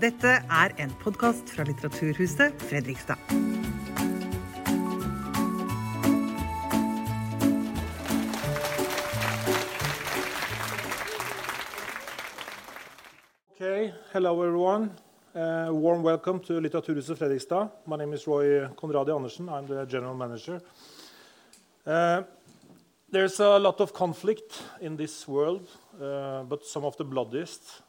Dette en podcast fra Litteraturhuset Fredrikstad. Okay, hello everyone. Warm welcome to Litteraturhuset Fredrikstad. My name is Roy Conradi Andersen. I'm the general manager. There's a lot of conflict in this world, but some of the bloodiest.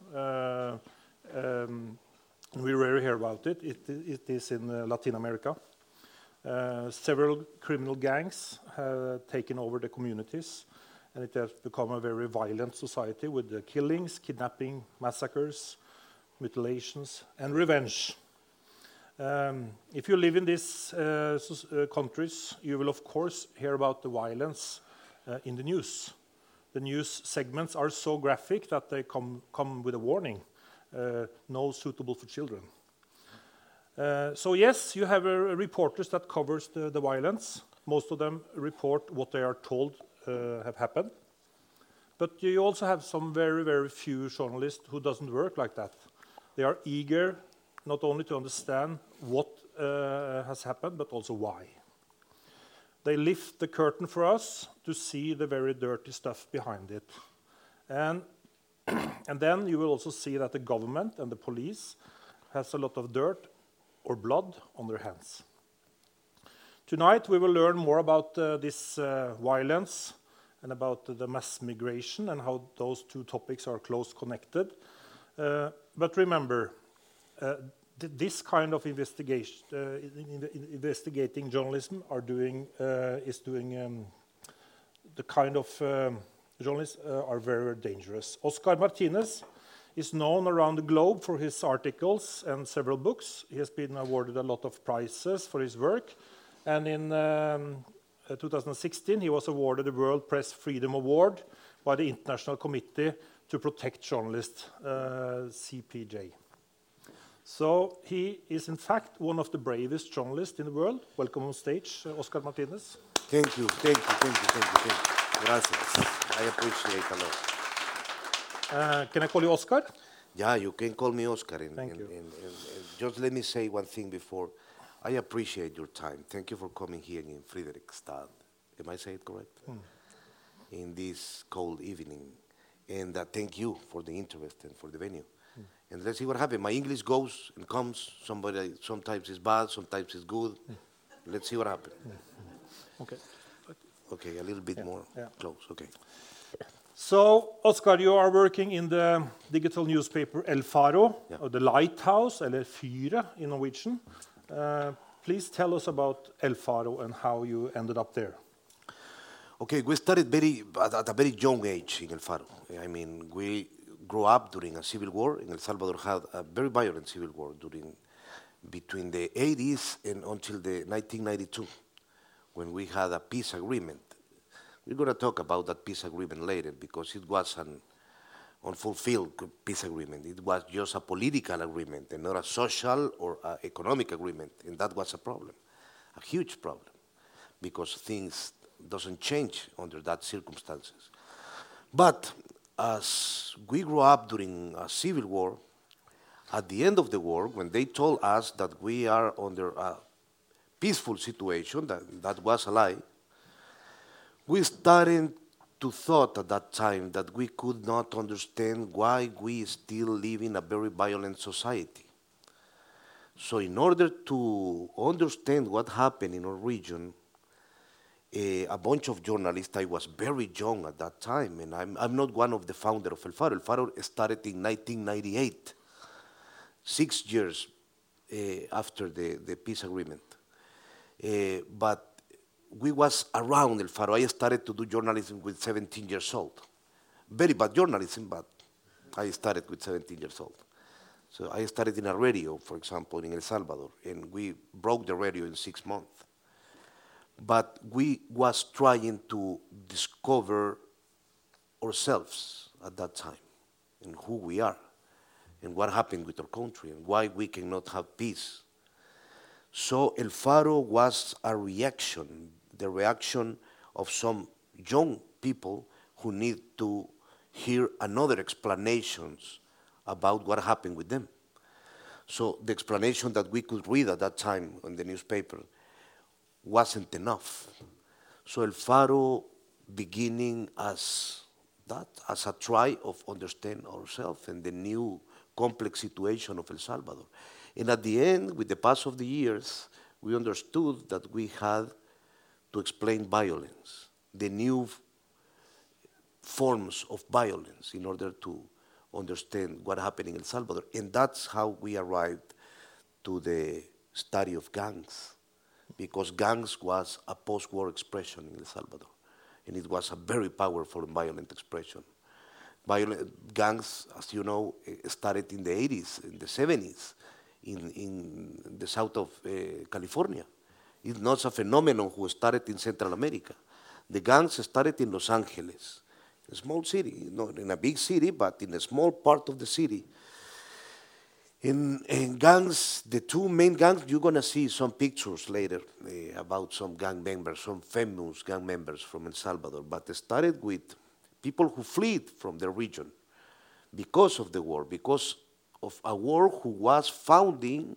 We rarely hear about it. It is in Latin America. Several criminal gangs have taken over the communities, and it has become a very violent society with the killings, kidnapping, massacres, mutilations, and revenge. If you live in these countries, you will of course hear about the violence in the news. The news segments are so graphic that they come with a warning. No suitable for children. So yes, you have reporters that covers the violence. Most of them report what they are told have happened. But you also have some very, very few journalists who doesn't work like that. They are eager not only to understand what has happened, but also why. They lift the curtain for us to see the very dirty stuff behind it. And then you will also see that the government and the police has a lot of dirt or blood on their hands. Tonight we will learn more about this violence and about the mass migration and how those two topics are close connected. But remember, this kind of investigating journalism is doing the kind of journalists are very, very dangerous. Oscar Martinez is known around the globe for his articles and several books. He has been awarded a lot of prizes for his work. And in 2016, he was awarded the World Press Freedom Award by the International Committee to Protect Journalists, CPJ. So he is, in fact, one of the bravest journalists in the world. Welcome on stage, Oscar Martinez. Thank you. Gracias. I appreciate a lot. Can I call you Oscar? Yeah, you can call me Oscar. Thank you. Just let me say one thing before. I appreciate your time. Thank you for coming here in Fredrikstad. Am I saying it correct? In this cold evening. And thank you for the interest and for the venue. And let's see what happens. My English goes and comes. Sometimes it's bad, sometimes it's good. Let's see what happens. Okay. Okay, a little bit more close. Okay. So, Oscar, you are working in the digital newspaper El Faro, or the Lighthouse, eller Fyret in Norwegian. Please tell us about El Faro and how you ended up there. Okay, we started at a very young age in El Faro. I mean, we grew up during a civil war. El Salvador had a very violent civil war between the 80s and until the 1992. When we had a peace agreement. We're going to talk about that peace agreement later because it was an unfulfilled peace agreement. It was just a political agreement and not a social or economic agreement, and that was a problem, a huge problem, because things doesn't change under that circumstances. But as we grew up during a civil war, at the end of the war, when they told us that we are under a peaceful situation, that was a lie, we started to thought at that time that we could not understand why we still live in a very violent society. So in order to understand what happened in our region, a bunch of journalists, I was very young at that time, and I'm not one of the founders of El Faro. El Faro started in 1998, 6 years after the peace agreement. But we was around El Faro. I started to do journalism with 17 years old. Very bad journalism, but I started with 17 years old. So I started in a radio, for example, in El Salvador, and we broke the radio in 6 months. But we was trying to discover ourselves at that time, and who we are, and what happened with our country, and why we cannot have peace. So El Faro was a reaction, the reaction of some young people who need to hear another explanations about what happened with them. So the explanation that we could read at that time on the newspaper wasn't enough. So El Faro beginning as that, as a try of understand ourselves and the new complex situation of El Salvador. And at the end, with the pass of the years, we understood that we had to explain violence, the new forms of violence in order to understand what happened in El Salvador. And that's how we arrived to the study of gangs, because gangs was a post-war expression in El Salvador, and it was a very powerful and violent expression. Gangs, as you know, started in the 80s, in the 70s, in the south of California. It's not a phenomenon who started in Central America. The gangs started in Los Angeles, a small city, not in a big city, but in a small part of the city. In gangs, the two main gangs, you're going to see some pictures later about some gang members, some famous gang members from El Salvador, but it started with people who fled from the region because of the war, because of a war who was founded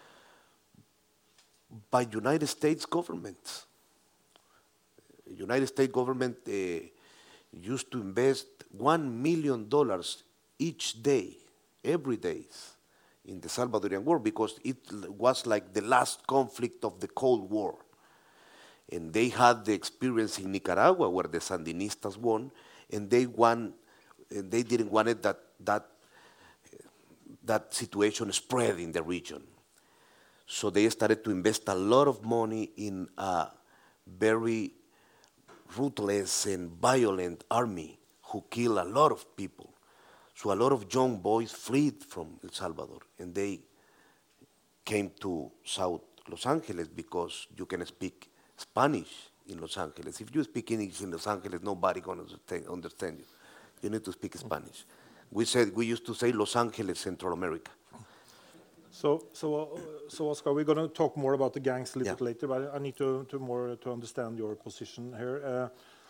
by United States government. United States government used to invest $1 million each day, every day, in the Salvadorian War, because it was like the last conflict of the Cold War. And they had the experience in Nicaragua where the Sandinistas won, and they didn't want it that situation spread in the region. So they started to invest a lot of money in a very ruthless and violent army who killed a lot of people. So a lot of young boys fled from El Salvador, and they came to South Los Angeles because you can speak Spanish in Los Angeles. If you speak English in Los Angeles, nobody can understand you. You need to speak Spanish. We used to say Los Angeles, Central America. So Oscar, we're going to talk more about the gangs a little bit later, but I need to understand your position here.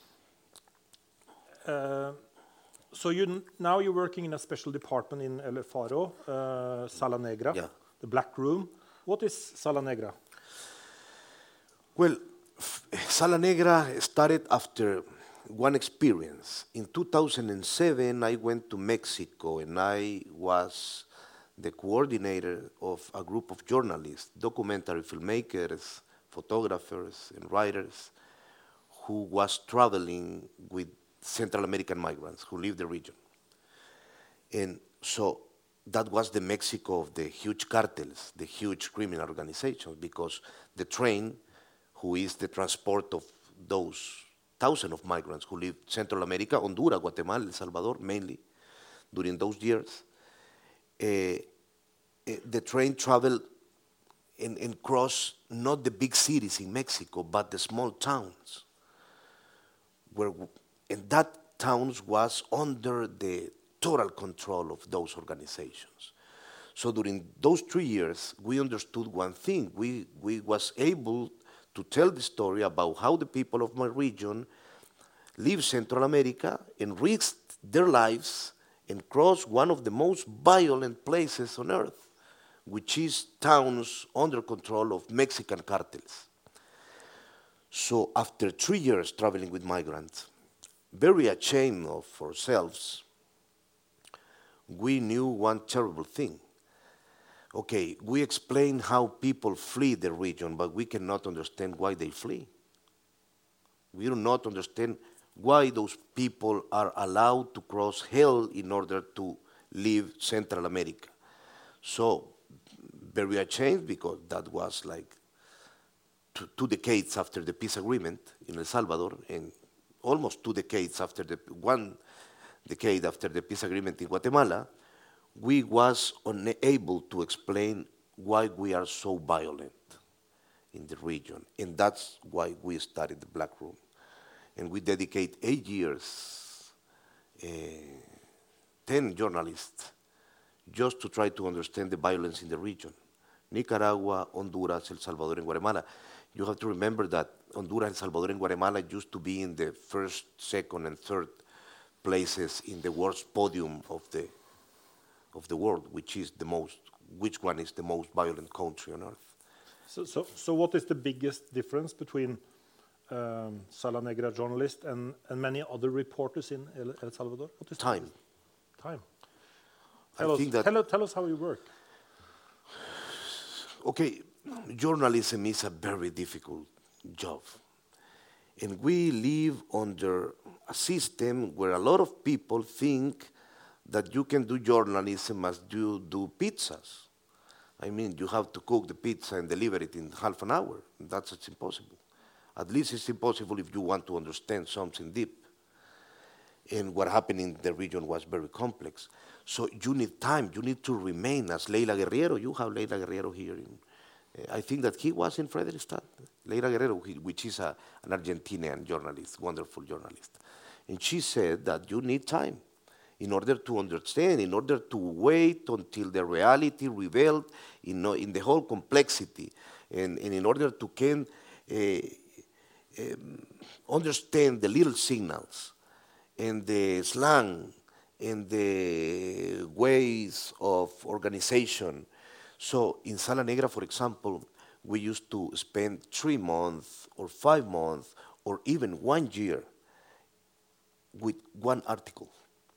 So now you're working in a special department in El Faro, Sala Negra, the Black Room. What is Sala Negra? Well, Sala Negra started after one experience. In 2007, I went to Mexico, and I was the coordinator of a group of journalists, documentary filmmakers, photographers, and writers who was traveling with Central American migrants who live the region. And so that was the Mexico of the huge cartels, the huge criminal organizations, because the train, who is the transport of those thousands of migrants who live Central America, Honduras, Guatemala, El Salvador, mainly, during those years, the train traveled and crossed not the big cities in Mexico, but the small towns, and that towns was under the total control of those organizations. So during those 3 years, we understood one thing. We was able to tell the story about how the people of my region live Central America and risked their lives and crossed one of the most violent places on earth, which is towns under control of Mexican cartels. So after 3 years traveling with migrants, very ashamed of ourselves, we knew one terrible thing. Okay, we explain how people flee the region, but we cannot understand why they flee. We do not understand why those people are allowed to cross hell in order to leave Central America. So, very ashamed, because that was like 2 decades after the peace agreement in El Salvador, and almost 2 decades after 1 decade after the peace agreement in Guatemala, we was unable to explain why we are so violent in the region. And that's why we started the Black Room. And we dedicate 8 years, 10 journalists, just to try to understand the violence in the region. Nicaragua, Honduras, El Salvador, and Guatemala. You have to remember that Honduras, El Salvador, and Guatemala used to be in the first, second, and third places in the worst podium of the world, which is the most which one is the most violent country on earth. So what is the biggest difference between Sala Negra journalist and many other reporters in El Salvador? What is Time. Time. Tell us how you work. Okay, journalism is a very difficult job. And we live under a system where a lot of people think that you can do journalism as you do pizzas. I mean, you have to cook the pizza and deliver it in half an hour. It's impossible. At least it's impossible if you want to understand something deep. And what happened in the region was very complex. So you need time. You need to remain as Leila Guerriero. You have Leila Guerriero here. I think that he was in Fredrikstad. Leila Guerriero, which is an Argentinian journalist, wonderful journalist. And she said that you need time in order to understand, in order to wait until the reality revealed in the whole complexity, and in order to can understand the little signals and the slang and the ways of organization. So in Sala Negra, for example, we used to spend 3 months or 5 months or even 1 year with one article.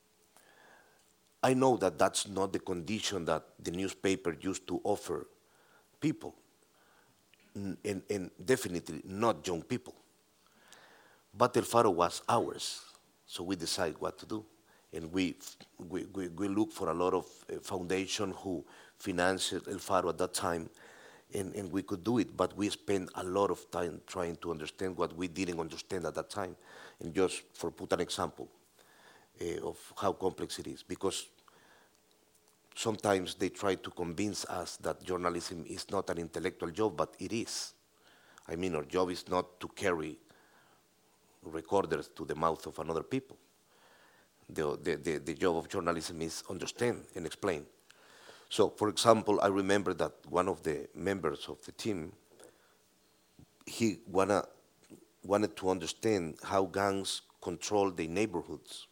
I know that that's not the condition that the newspaper used to offer people, and definitely not young people. But El Faro was ours, so we decided what to do. And we looked for a lot of foundation who financed El Faro at that time, and we could do it. But we spent a lot of time trying to understand what we didn't understand at that time. And just for put an example of how complex it is, because sometimes they try to convince us that journalism is not an intellectual job, but it is. I mean, our job is not to carry recorders to the mouth of another people. The job of journalism is understand and explain. So, for example, I remember that one of the members of the team, he wanted to understand how gangs control the neighborhoods.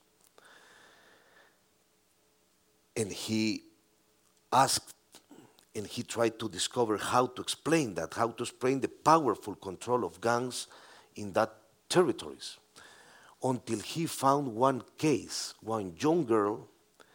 And he asked and he tried to discover how to explain that, how to explain the powerful control of gangs in that territories, until he found one case, one young girl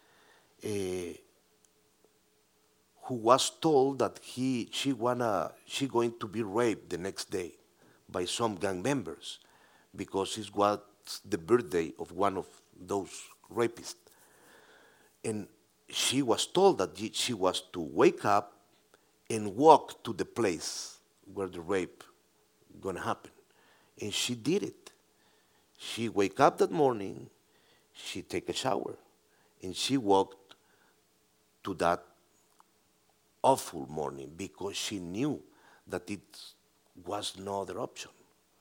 who was told that she going to be raped the next day by some gang members because it was the birthday of one of those rapists. And she was told that she was to wake up and walk to the place where the rape gonna happen. And she did it. She wake up that morning, she take a shower, and she walked to that awful morning because she knew that it was no other option.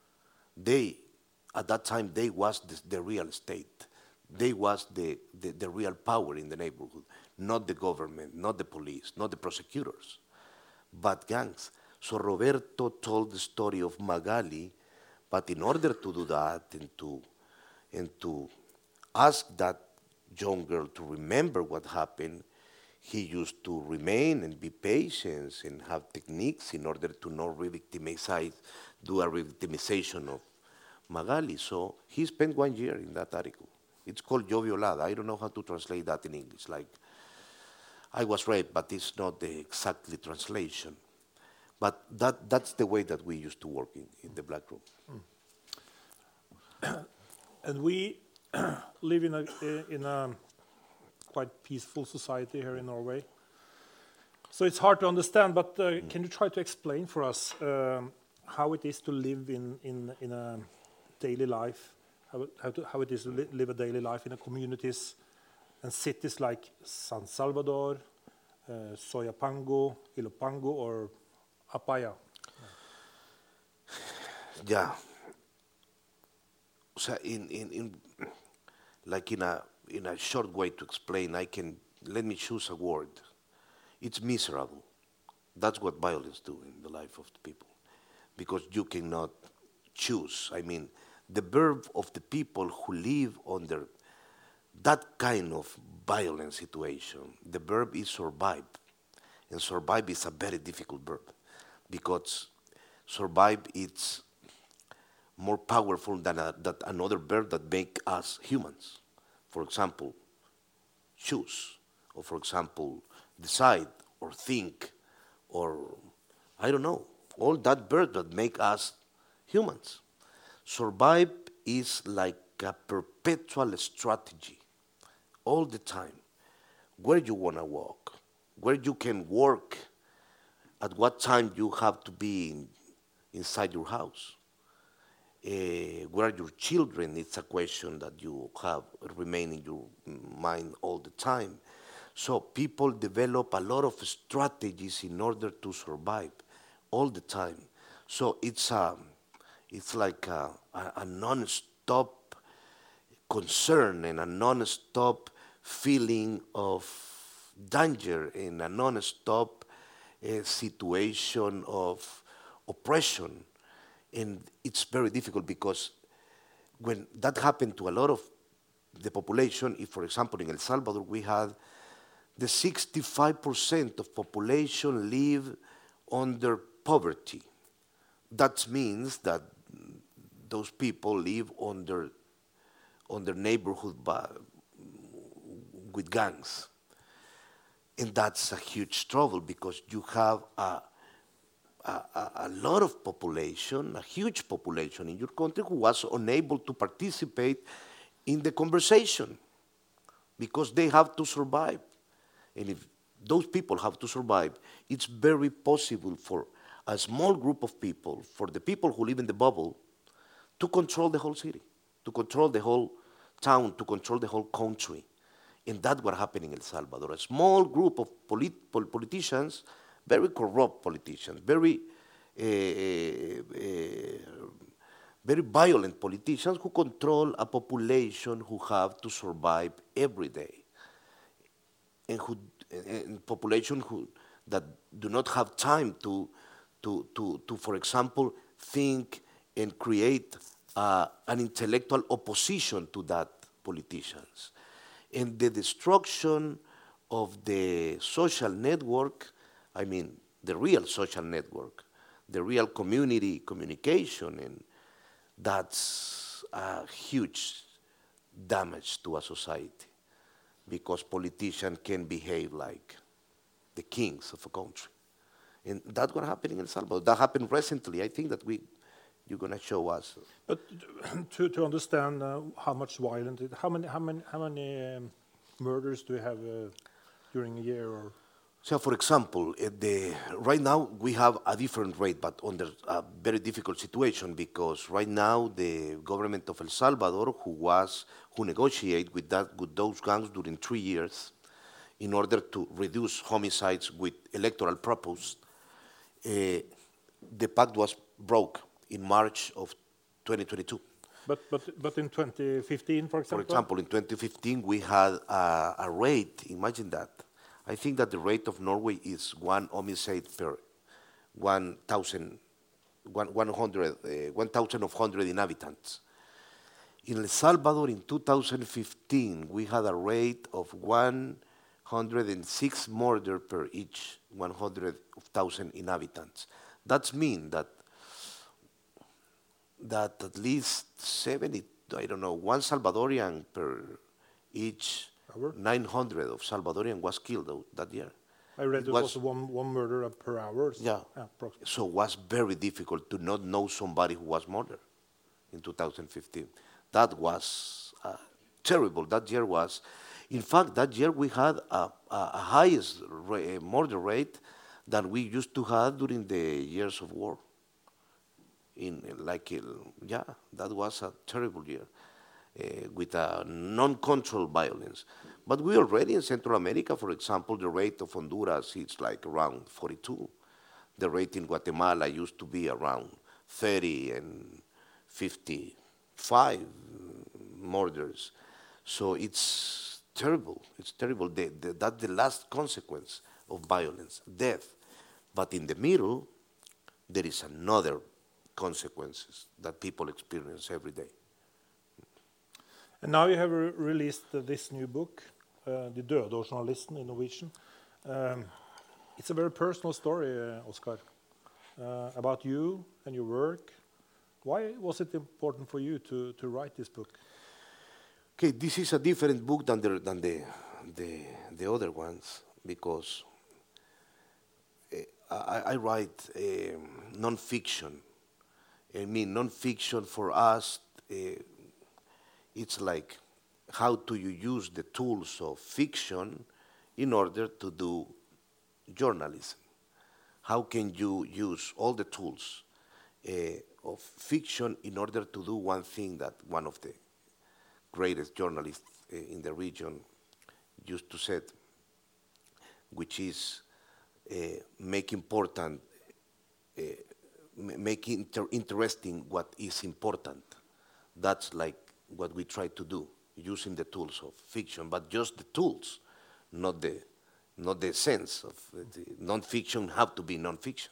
At that time, they was the real estate. They was the real power in the neighborhood, not the government, not the police, not the prosecutors, but gangs. So Roberto told the story of Magali, but in order to do that and to ask that young girl to remember what happened, he used to remain and be patient and have techniques in order to not re-victimize, do a re-victimization of Magali. So he spent 1 year in that article. It's called Yo Violada. I don't know how to translate that in English. Like, I was raped, but it's not the exactly translation. But that's the way that we used to work in the Black Room. And we live in a quite peaceful society here in Norway. So it's hard to understand, but can you try to explain for us how it is to live in a daily life, how it is to live a daily life in a communities and cities like San Salvador, Soyapango, Ilopango, or Apaya? Yeah. So in a short way to explain, let me choose a word. It's miserable. That's what violence do in the life of the people, because you cannot choose. I mean, the verb of the people who live under that kind of violent situation, the verb is survive. And survive is a very difficult verb because survive is more powerful than that another verb that make us humans. For example, choose, or for example, decide, or think, or I don't know, all that verb that make us humans. Survive is like a perpetual strategy all the time. Where you want to walk, where you can work, at what time you have to be inside your house. Where are your children? It's a question that you have remain in your mind all the time. So people develop a lot of strategies in order to survive all the time. So it's like a non-stop concern and a non-stop feeling of danger and a non-stop situation of oppression. And it's very difficult because when that happened to a lot of the population, if for example in El Salvador we had the 65% of population live under poverty. That means that those people live under neighborhood with gangs. And that's a huge trouble because you have a lot of population, a huge population in your country who was unable to participate in the conversation because they have to survive. And if those people have to survive, it's very possible for a small group of people, for the people who live in the bubble, to control the whole city, to control the whole town, to control the whole country. And that's what happened in El Salvador. A small group of politicians, very corrupt politicians, very violent politicians who control a population who have to survive every day, and population that do not have time to for example, think and create an intellectual opposition to that politicians. And the destruction of the social network, I mean, the real social network, the real community communication, and that's a huge damage to a society because politicians can behave like the kings of a country. And that's what happened in El Salvador. That happened recently. I think that you're going to show us. But to understand how much violent, how many murders do we have during a year? Or So, for example, right now we have a different rate, but under a very difficult situation because right now the government of El Salvador, who negotiated with those gangs during 3 years, in order to reduce homicides with electoral purpose, the pact was broke in March of 2022. but in 2015, for example? For example, in 2015, we had a rate, imagine that. I think that the rate of Norway is 1 homicide per 1,000 inhabitants. In El Salvador, in 2015, we had a rate of 106 murder per each 100,000 inhabitants. That means that at least 70, I don't know, one Salvadorian per each 900 of Salvadorian was killed that year. I read it was one murder per hour. Yeah. So it was very difficult to not know somebody who was murdered in 2015. That was terrible. That year was, in fact, that year we had a highest murder rate than we used to have during the years of war. That was a terrible year with a non-controlled violence. But we already in Central America, for example, the rate of Honduras is like around 42. The rate in Guatemala used to be around 30 and 55 murders. So it's terrible. It's terrible. That's the last consequence of violence, death. But in the middle, there is another consequences that people experience every day. And now you have released this new book, De døde og journalisten in Norwegian. It's a very personal story, Oscar, about you and your work. Why was it important for you to write this book? Okay, this is a different book than the other ones because I write non-fiction. I mean, non-fiction for us, it's like how do you use the tools of fiction in order to do journalism? How can you use all the tools of fiction in order to do one thing that one of the greatest journalists in the region used to say, which is make important, make interesting what is important. That's like what we try to do, using the tools of fiction, but just the tools, not the sense of the non-fiction have to be non-fiction.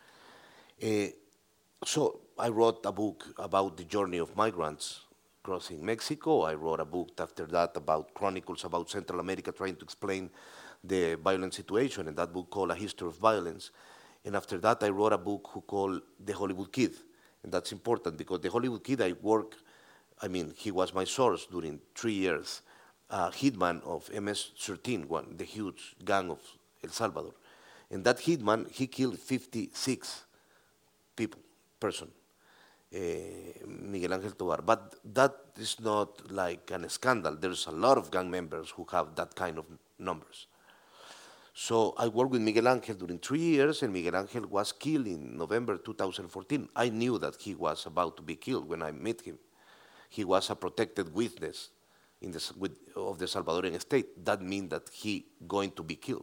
So I wrote a book about the journey of migrants crossing Mexico. I wrote a book after that about chronicles about Central America, trying to explain the violent situation, and that book called A History of Violence. And after that, I wrote a book called The Hollywood Kid. And that's important because The Hollywood Kid, he was my source during 3 years, hitman of MS-13, the huge gang of El Salvador. And that hitman, he killed 56 person, Miguel Ángel Tovar. But that is not like a scandal. There's a lot of gang members who have that kind of numbers. So I worked with Miguel Ángel during 3 years, and Miguel Ángel was killed in November 2014. I knew that he was about to be killed when I met him. He was a protected witness of the Salvadorian state. That means that he going to be killed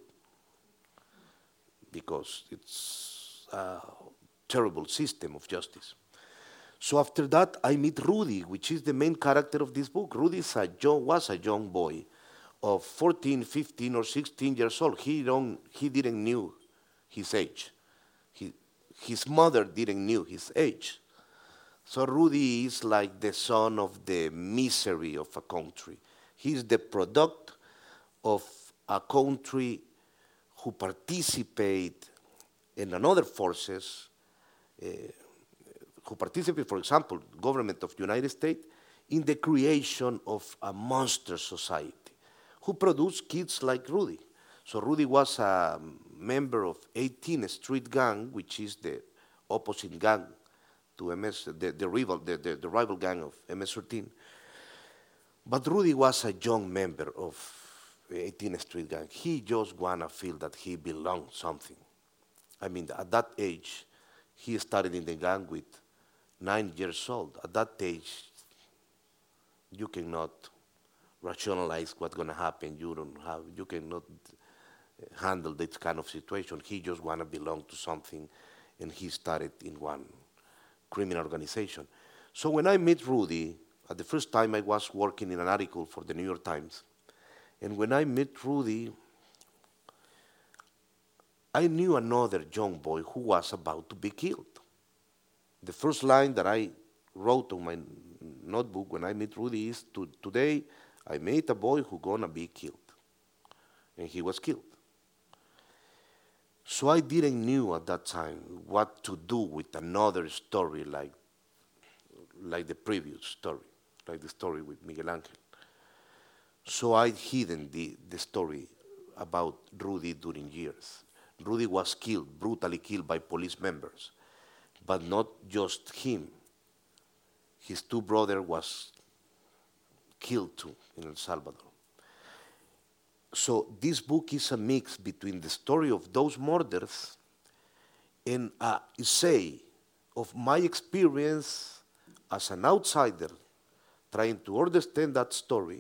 because it's a terrible system of justice. So after that, I meet Rudy, which is the main character of this book. Rudy was a young boy of 14, 15, or 16 years old. He didn't knew his age. His mother didn't knew his age. So Rudy is like the son of the misery of a country. He's the product of a country who participate in another forces, who participate, for example, government of the United States, in the creation of a monster society, who produced kids like Rudy. So Rudy was a member of 18 Street Gang, which is the opposite gang to MS, the rival gang of MS-13. But Rudy was a young member of 18 Street Gang. He just wanna feel that he belonged something. I mean, at that age, he started in the gang with 9 years old. At that age, you cannot rationalize what's gonna happen. You cannot handle this kind of situation. He just wanna belong to something, and he started in one criminal organization. So when I met Rudy, at the first time I was working in an article for the New York Times, and when I met Rudy, I knew another young boy who was about to be killed. The first line that I wrote on my notebook when I met Rudy is, today I met a boy who's gonna be killed. And he was killed. So I didn't knew at that time what to do with another story like the previous story, like the story with Miguel Ángel. So I hidden the story about Rudy during years. Rudy was killed, brutally killed by police members, but not just him. His two brothers was killed too in El Salvador. So this book is a mix between the story of those murders and a essay of my experience as an outsider trying to understand that story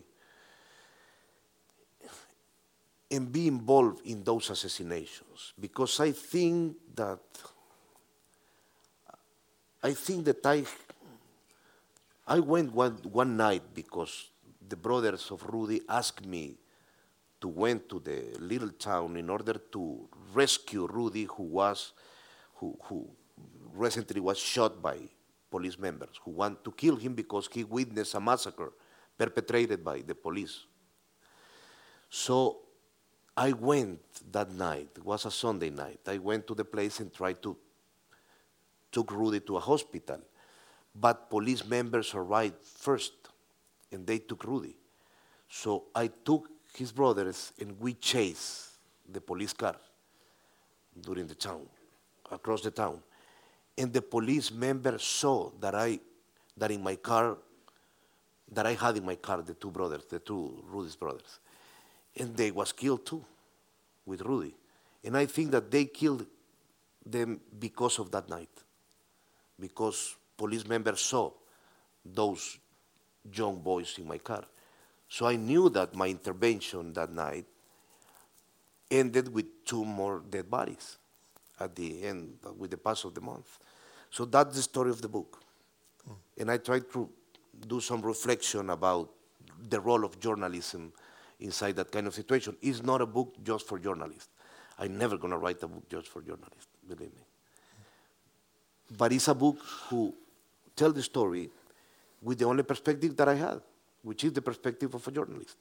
and be involved in those assassinations, because I think that I went one night because the brothers of Rudy asked me to went to the little town in order to rescue Rudy, who recently was shot by police members who want to kill him because he witnessed a massacre perpetrated by the police. So I went that night. It was a Sunday night. I went to the place and tried to took Rudy to a hospital. But police members arrived first, and they took Rudy. So I took his brothers, and we chased the police car during the town, across the town. And the police members saw that I had in my car the two brothers, the two Rudy's brothers. And they was killed too, with Rudy. And I think that they killed them because of that night. Because police members saw those young boys in my car. So I knew that my intervention that night ended with 2 more dead bodies at the end, with the pass of the month. So that's the story of the book. And I tried to do some reflection about the role of journalism inside that kind of situation. It's not a book just for journalists. I'm never going to write a book just for journalists, believe me. But it's a book who tells the story with the only perspective that I had, which is the perspective of a journalist.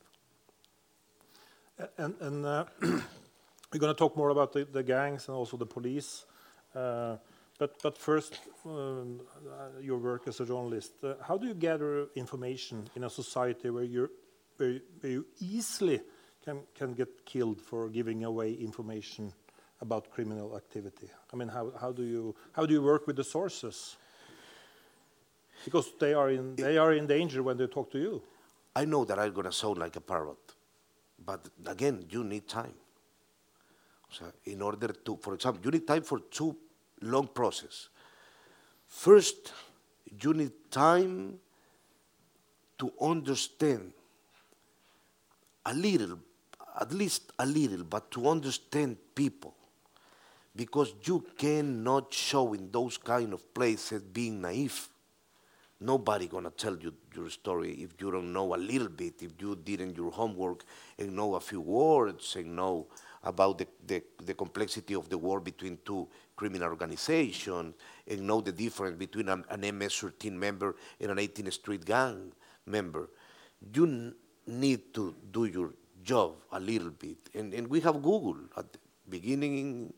And we're going to talk more about the gangs and also the police. But first, your work as a journalist. How do you gather information in a society where you easily can get killed for giving away information about criminal activity? I mean, how do you work with the sources? Because they are in danger when they talk to you. I know that I'm going to sound like a parrot, but again, you need time. So in order to, for example, you need time for 2 long process. First, you need time to understand a little, at least a little, but to understand people. Because you cannot show in those kind of places being naive. Nobody gonna tell you your story if you don't know a little bit, if you didn't your homework and know a few words and know about the complexity of the war between 2 criminal organizations and know the difference between an MS-13 member and an 18th Street gang member. You need to do your job a little bit. And we have Google. At the beginning,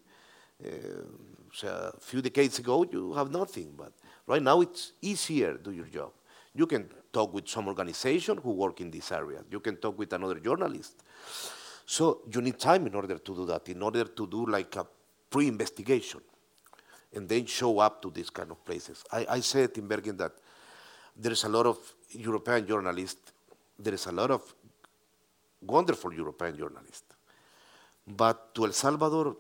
a few decades ago, you have nothing. But right now, it's easier to do your job. You can talk with some organization who work in this area. You can talk with another journalist. So you need time in order to do that, in order to do like a pre-investigation and then show up to these kind of places. I said in Bergen that there is a lot of European journalists, there is a lot of wonderful European journalists. But to El Salvador,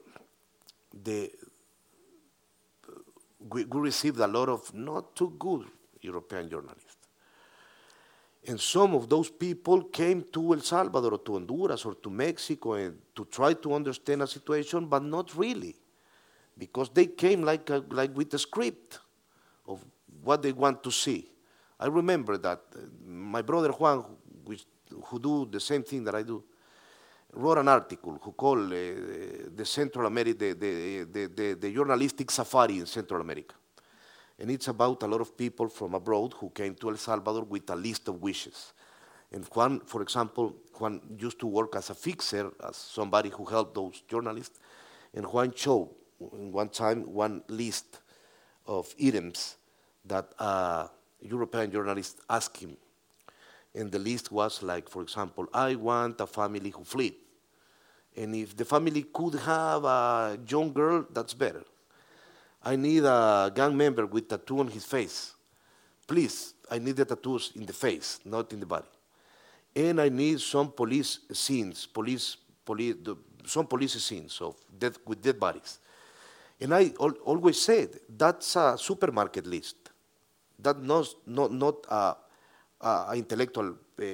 we received a lot of not too good European journalists. And some of those people came to El Salvador or to Honduras or to Mexico and to try to understand a situation, but not really, because they came like with a script of what they want to see. I remember that my brother Juan, who do the same thing that I do, wrote an article who called the Central America, the journalistic safari in Central America. And it's about a lot of people from abroad who came to El Salvador with a list of wishes. And Juan, for example, Juan used to work as a fixer, as somebody who helped those journalists. And Juan showed one time one list of items that a European journalist asked him. And the list was like, for example, I want a family who fled. And if the family could have a young girl, that's better. I need a gang member with tattoo on his face. Please, I need the tattoos in the face, not in the body. And I need some police scenes, some police scenes of with dead bodies. And I always said, that's a supermarket list. That's not a intellectual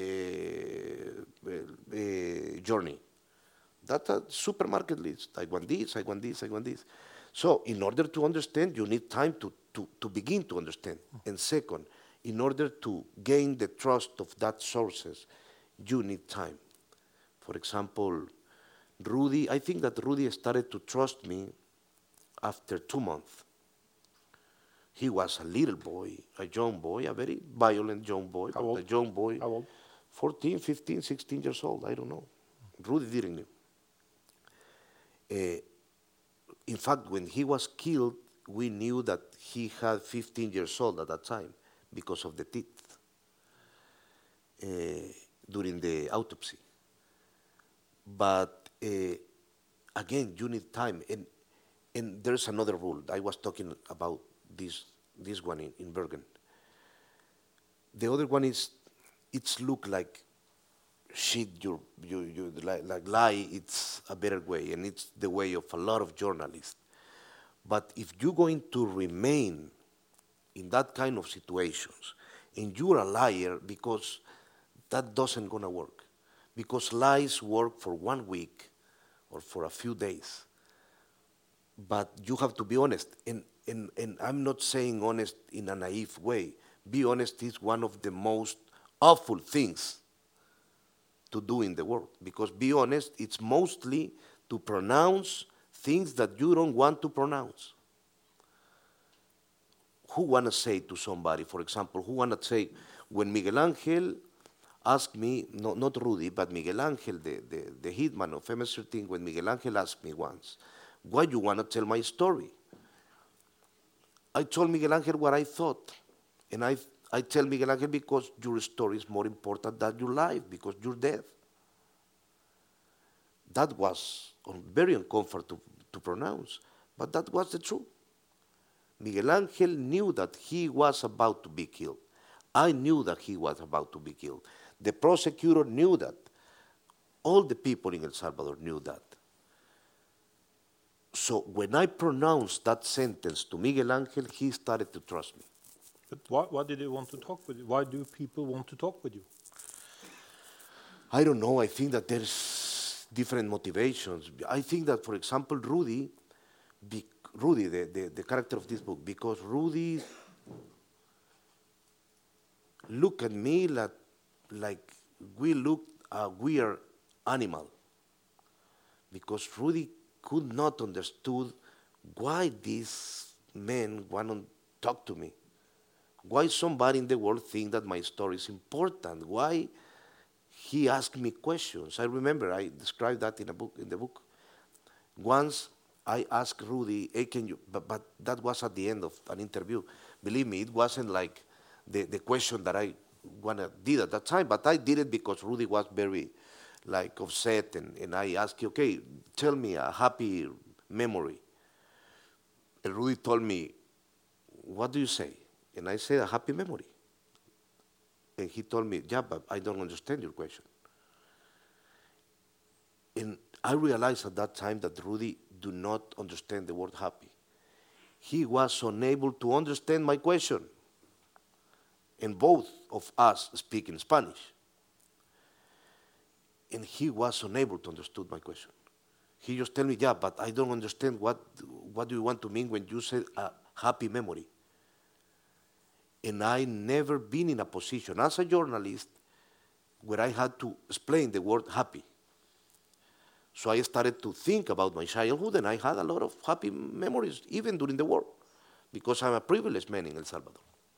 journey. That's a supermarket list. I want this, I want this, I want this. So in order to understand, you need time to begin to understand. And second, in order to gain the trust of that sources, you need time. For example, Rudy, I think that Rudy started to trust me after 2 months. He was a little boy, a young boy, a very violent young boy. How old? A young boy, How old? 14, 15, 16 years old, I don't know. Rudy didn't know. In fact, when he was killed, we knew that he had 15 years old at that time because of the teeth during the autopsy. But again, you need time. And there's another rule. I was talking about this one in Bergen. The other one is, it's look like shit, you like lie, it's a better way, and it's the way of a lot of journalists. But if you're going to remain in that kind of situations, and you're a liar, because that doesn't gonna work. Because lies work for 1 week or for a few days. But you have to be honest, and I'm not saying honest in a naive way. Be honest is one of the most awful things to do in the world, because be honest, it's mostly to pronounce things that you don't want to pronounce. Who want to say to somebody, for example, who want to say, when Miguel Angel asked me, no, not Rudy, but Miguel Angel, the hitman of MS-13, when Miguel Angel asked me once, why you want to tell my story? I told Miguel Angel what I thought, and I tell Miguel Angel, because your story is more important than your life, because you're dead. That was very uncomfortable to pronounce, but that was the truth. Miguel Angel knew that he was about to be killed. I knew that he was about to be killed. The prosecutor knew that. All the people in El Salvador knew that. So when I pronounced that sentence to Miguel Angel, he started to trust me. But why did he want to talk with you? Why do people want to talk with you? I don't know. I think that there's different motivations. I think that, for example, Rudy, the character of this book, because Rudy looked at me like we looked a weird animal. Because Rudy could not understood why this man want to talk to me. Why somebody in the world think that my story is important? Why he asked me questions? I remember I described that in the book. Once I asked Rudy, hey, can you, but that was at the end of an interview. Believe me, it wasn't like the question that I did at that time, but I did it because Rudy was very like upset, and I asked him, okay, tell me a happy memory. And Rudy told me, what do you say? And I said, a happy memory. And he told me, yeah, but I don't understand your question. And I realized at that time that Rudy do not understand the word happy. He was unable to understand my question. And both of us speak in Spanish. And he was unable to understand my question. He just told me, yeah, but I don't understand what do you want to mean when you say a happy memory. And I never been in a position as a journalist where I had to explain the word happy. So I started to think about my childhood, and I had a lot of happy memories, even during the war, because I'm a privileged man in El Salvador.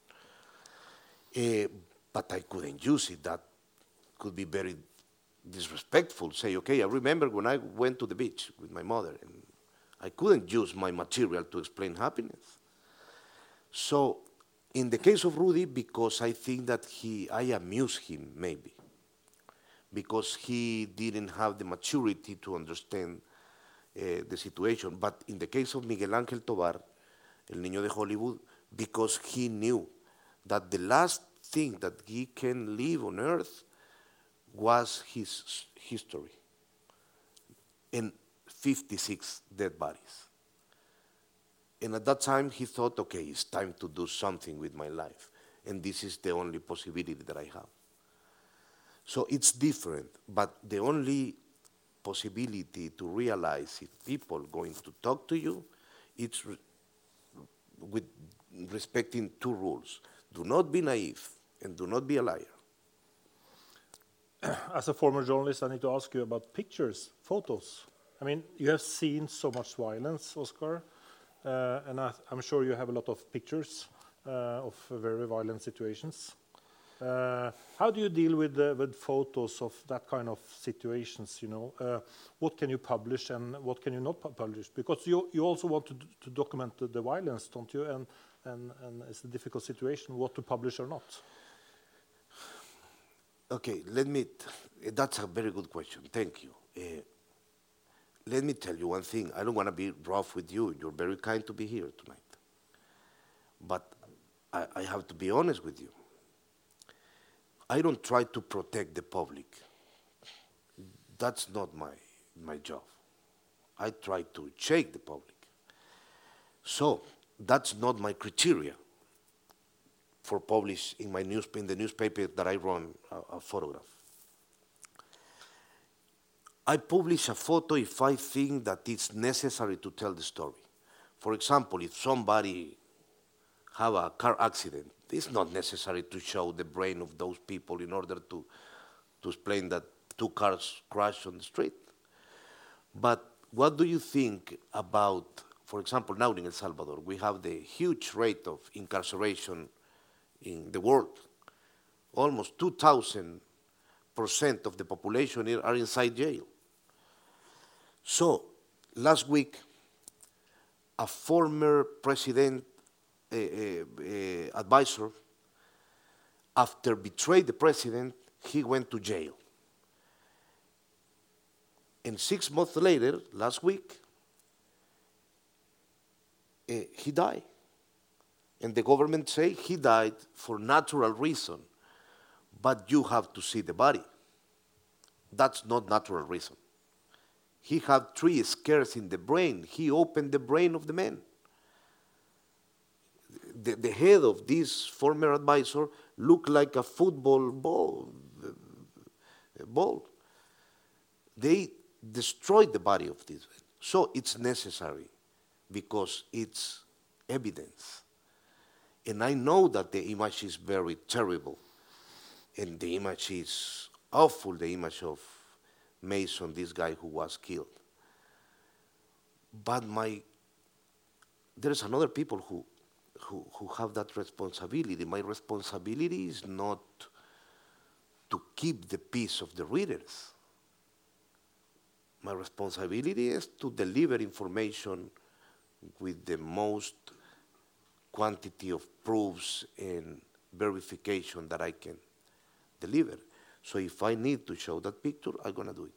But I couldn't use it. That could be very disrespectful. Say, okay, I remember when I went to the beach with my mother, and I couldn't use my material to explain happiness. So in the case of Rudy, because I think that I amused him, maybe, because he didn't have the maturity to understand the situation. But in the case of Miguel Ángel Tovar, El Niño de Hollywood, because he knew that the last thing that he can live on earth was his history and 56 dead bodies. And at that time, he thought, okay, it's time to do something with my life. And this is the only possibility that I have. So it's different, but the only possibility to realize if people are going to talk to you, it's with respecting two rules. Do not be naive and do not be a liar. As a former journalist, I need to ask you about pictures, photos. I mean, you have seen so much violence, Oscar, and I'm sure you have a lot of pictures of very violent situations. How do you deal with photos of that kind of situations? You know, what can you publish and what can you not publish? Because you also want to document the violence, don't you? And it's a difficult situation what to publish or not. Okay, that's a very good question. Thank you. Let me tell you one thing. I don't want to be rough with you. You're very kind to be here tonight. But I have to be honest with you. I don't try to protect the public. That's not my job. I try to shake the public. So that's not my criteria for publish in the newspaper that I run a photograph. I publish a photo if I think that it's necessary to tell the story. For example, if somebody have a car accident, it's not necessary to show the brain of those people in order to explain that two cars crashed on the street. But what do you think about, for example, now in El Salvador, we have the huge rate of incarceration in the world. Almost 2,000% of the population are inside jail. So, last week, a former president advisor, after betrayed the president, he went to jail. And 6 months later, last week, he died. And the government say he died for natural reason, but you have to see the body. That's not natural reason. He had 3 scars in the brain. He opened the brain of the man. The head of this former advisor looked like a football ball. They destroyed the body of this man. So it's necessary because it's evidence. And I know that the image is very terrible. And the image is awful, the image of Mason, this guy who was killed. But there's another people who have that responsibility. My responsibility is not to keep the peace of the readers. My responsibility is to deliver information with the most quantity of proofs and verification that I can deliver. So if I need to show that picture, I'm going to do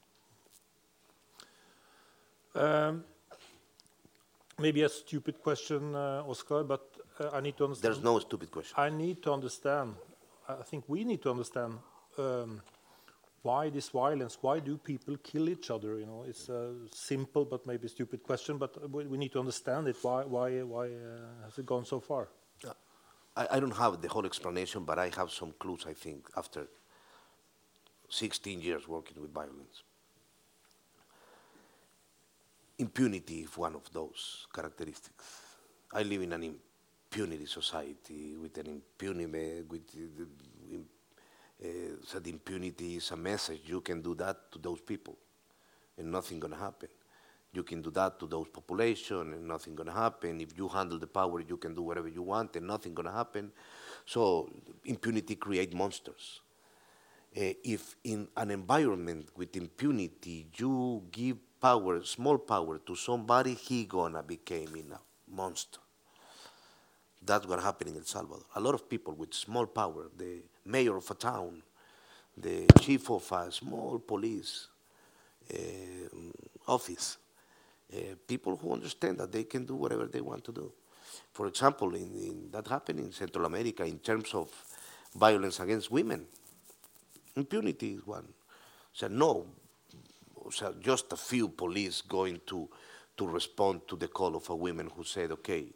it. Maybe a stupid question, Oscar, but I need to understand. There's no stupid question. I need to understand. I think we need to understand why this violence. Why do people kill each other? You know, it's a simple but maybe stupid question, but we need to understand it. Why has it gone so far? I don't have the whole explanation, but I have some clues, I think, after 16 years working with violence. Impunity is one of those characteristics. I live in an impunity society with an impunity, so the impunity is a message. You can do that to those people and nothing gonna happen. You can do that to those population and nothing gonna happen. If you handle the power, you can do whatever you want and nothing gonna happen. So impunity creates monsters. If in an environment with impunity, you give power, small power to somebody, he gonna become a monster. That's what happened in El Salvador. A lot of people with small power, the mayor of a town, the chief of a small police office, people who understand that they can do whatever they want to do. For example, that happened in Central America in terms of violence against women. Impunity is one. Just a few police going to respond to the call of a woman who said, okay,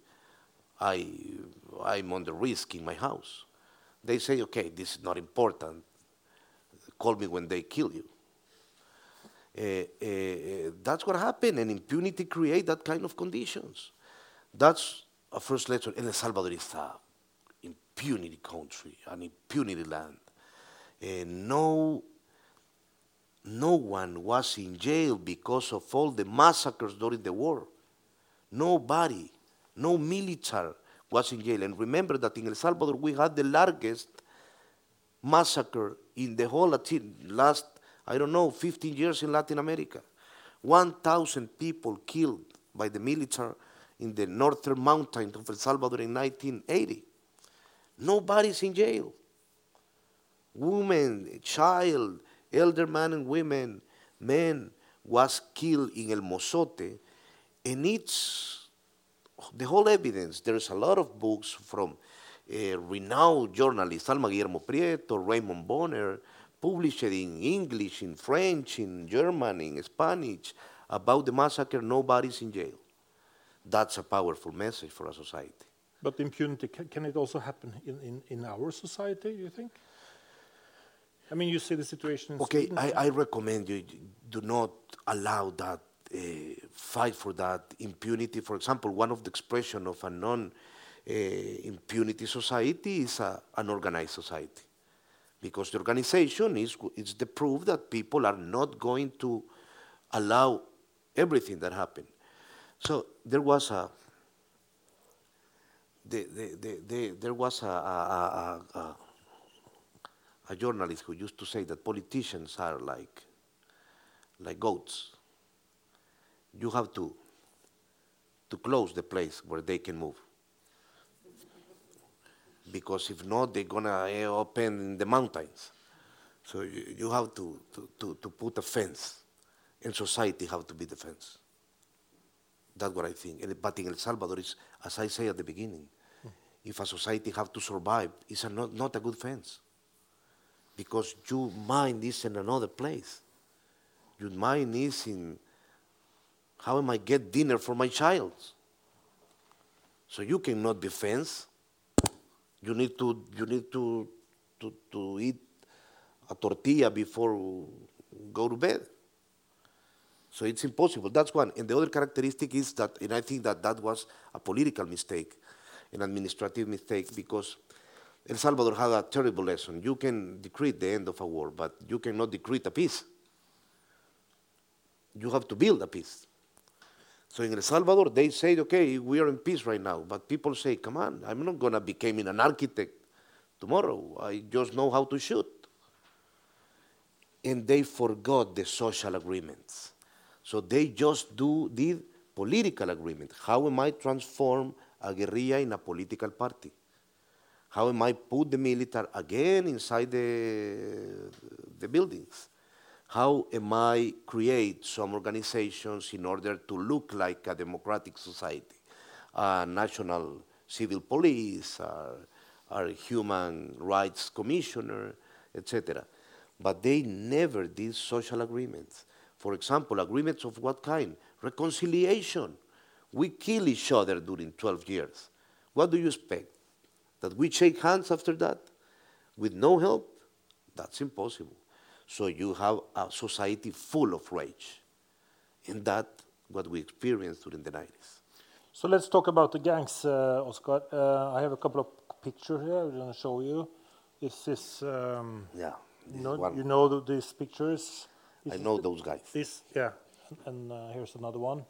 I'm under risk in my house. They say, okay, this is not important. Call me when they kill you. That's what happened, and impunity creates that kind of conditions. That's a first lesson. And El Salvador is an impunity country, an impunity land. No one was in jail because of all the massacres during the war. Nobody, no military was in jail. And remember that in El Salvador we had the largest massacre in the whole last, I don't know, 15 years in Latin America. 1,000 people killed by the military in the northern mountains of El Salvador in 1980. Nobody's in jail. Women, child, elder man and women, men was killed in El Mozote, and it's the whole evidence. There's a lot of books from renowned journalists, Alma Guillermo Prieto, Raymond Bonner, published in English, in French, in German, in Spanish, about the massacre. Nobody's in jail. That's a powerful message for a society. But impunity, can it also happen in our society, you think? I mean, you see the situation in Okay, Sweden. I recommend you do not allow that, fight for that impunity. For example, one of the expression of a non-impunity society is an organized society. Because the organization is the proof that people are not going to allow everything that happened. So there was a journalist who used to say that politicians are like goats. You have to close the place where they can move. Because if not, they're gonna open in the mountains. So you have to put a fence, and society have to be the fence. That's what I think. But in El Salvador, is, as I say at the beginning, if a society have to survive, it's not a good fence. Because your mind is in another place. Your mind is in, how am I get dinner for my child? So you cannot be fenced. You need to eat a tortilla before go to bed. So it's impossible. That's one. And the other characteristic is that, and I think that was a political mistake, an administrative mistake, because El Salvador had a terrible lesson. You can decree the end of a war, but you cannot decree a peace. You have to build a peace. So in El Salvador, they say, okay, we are in peace right now. But people say, come on, I'm not going to become an architect tomorrow. I just know how to shoot. And they forgot the social agreements. So they just did political agreement. How am I transform a guerrilla in a political party? How am I put the military again inside the buildings? How am I create some organizations in order to look like a democratic society? A national civil police, our human rights commissioner, etc. But they never did social agreements. For example, agreements of what kind? Reconciliation. We kill each other during 12 years. What do you expect? That we shake hands after that? With no help? That's impossible. So you have a society full of rage. And that's what we experienced during the 90s. So let's talk about the gangs, Oscar. I have a couple of pictures here I'm going to show you. This is, Yeah. you know these pictures? I know those guys. This, yeah, and here's another one.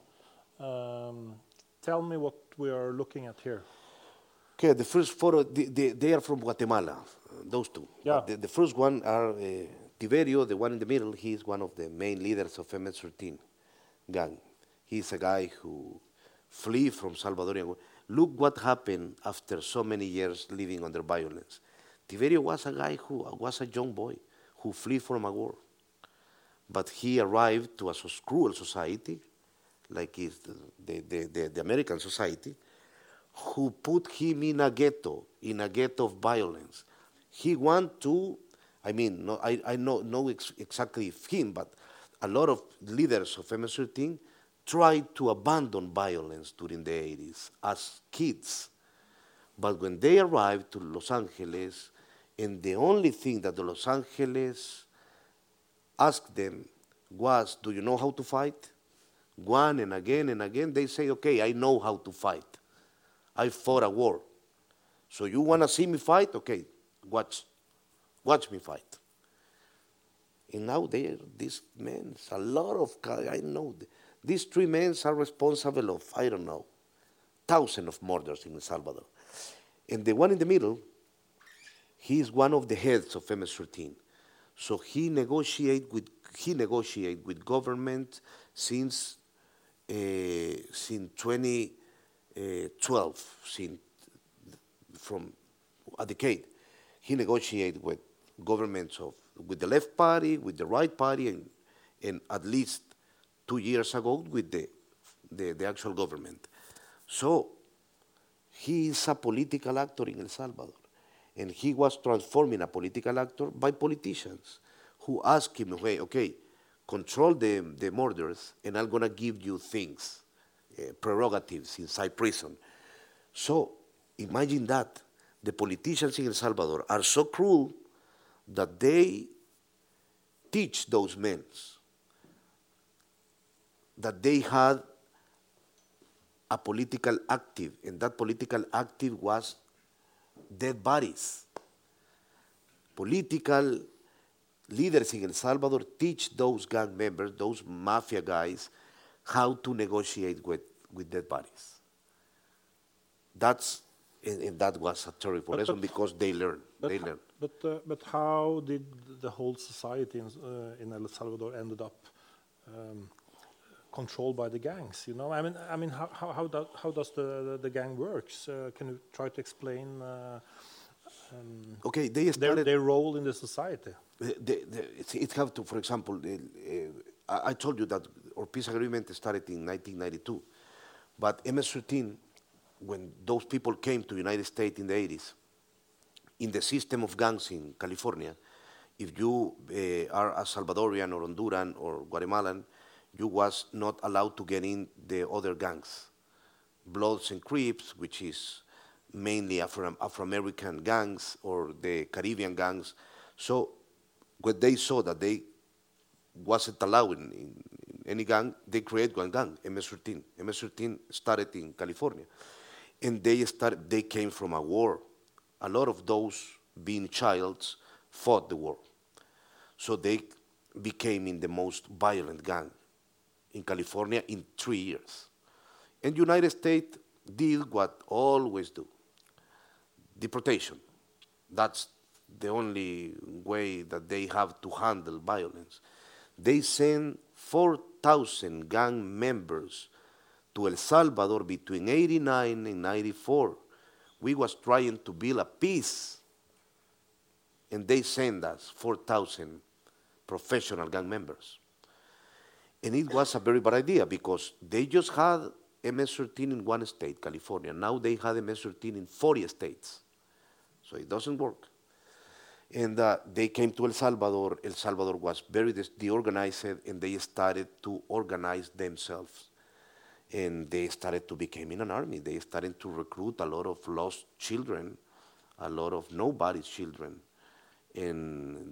Tell me what we are looking at here. Okay, the first photo, they are from Guatemala, those two. Yeah. The first one are Tiberio, the one in the middle. He's one of the main leaders of MS-13 gang. He's a guy who flee from Salvadorian. Look what happened after so many years living under violence. Tiberio was a guy who was a young boy who flee from a war. But he arrived to a cruel society, like is the American society, who put him in a ghetto of violence. He want to, I mean, no, I know exactly him, but a lot of leaders of MS-13 tried to abandon violence during the 80s as kids. But when they arrived to Los Angeles, and the only thing that the Los Angeles asked them was, do you know how to fight? One and again, they say, okay, I know how to fight. I fought a war. So you want to see me fight? Okay, watch me fight. And now these men, a lot of, I know, these three men are responsible of, I don't know, thousands of murders in El Salvador. And the one in the middle, He is one of the heads of MS-13. So he negotiate with government since 2012, from a decade. He negotiated with governments with the left party, with the right party, and at least 2 years ago with the actual government. So he is a political actor in El Salvador. And he was transforming a political actor by politicians who asked him, okay, control the murders, and I'm going to give you things, prerogatives inside prison. So imagine that. The politicians in El Salvador are so cruel that they teach those men that they had a political active, and that political active was dead bodies. Political leaders in El Salvador teach those gang members, those mafia guys, how to negotiate with dead bodies. And that was a terrible lesson because they learn. But how did the whole society in El Salvador ended up controlled by the gangs? You know, I mean, how does the gang works? Can you try to explain? Okay, they started their role in the society. It have to, for example, I told you that our peace agreement started in 1992, but MS-13, when those people came to the United States in the 80s, in the system of gangs in California, if you are a Salvadorian or Honduran or Guatemalan, you was not allowed to get in the other gangs. Bloods and Crips, which is mainly Afro-American gangs or the Caribbean gangs. So when they saw that they wasn't allowed in any gang, they created one gang, MS-13. MS-13 started in California. And they came from a war. A lot of those being childs fought the war. So they became in the most violent gang in California in 3 years. And United States did what always do, deportation. That's the only way that they have to handle violence. They sent 4,000 gang members to El Salvador between 89 and 94. We was trying to build a peace, and they sent us 4,000 professional gang members. And it was a very bad idea because they just had MS-13 in one state, California. Now they had MS-13 in 40 states. So it doesn't work. And they came to El Salvador. El Salvador was very deorganized, and they started to organize themselves. And they started to become an army. They started to recruit a lot of lost children, a lot of nobody's children. And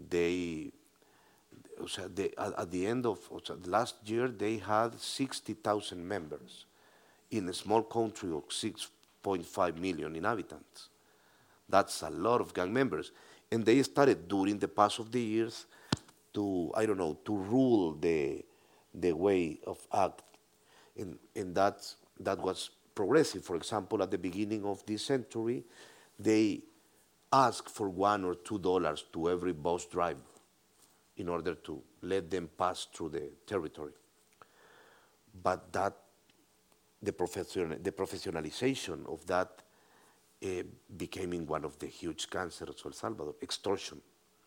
at the end of last year, they had 60,000 members in a small country of 6.5 million inhabitants. That's a lot of gang members. And they started during the past of the years to rule the way of act. And that was progressive. For example, at the beginning of this century, they asked for $1 or $2 to every bus driver in order to let them pass through the territory. But the professionalization of that became one of the huge cancers of El Salvador, extortion.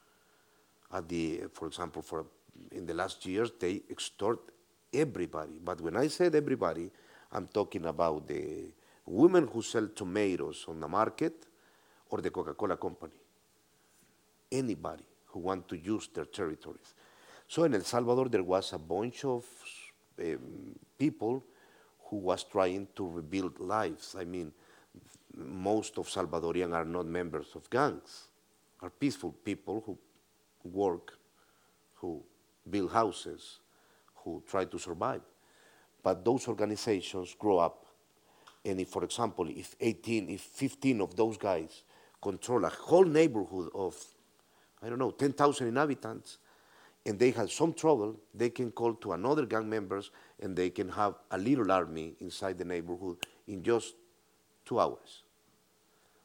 For example, in the last years, they extort everybody. But when I said everybody, I'm talking about the women who sell tomatoes on the market or the Coca-Cola company. Anybody who want to use their territories. So in El Salvador, there was a bunch of people who was trying to rebuild lives. I mean, most of Salvadorians are not members of gangs, are peaceful people who work, who build houses, who try to survive. But those organizations grow up, and if, for example, if 15 of those guys control a whole neighborhood of, 10,000 inhabitants, and they have some trouble, they can call to another gang members, and they can have a little army inside the neighborhood in just 2 hours.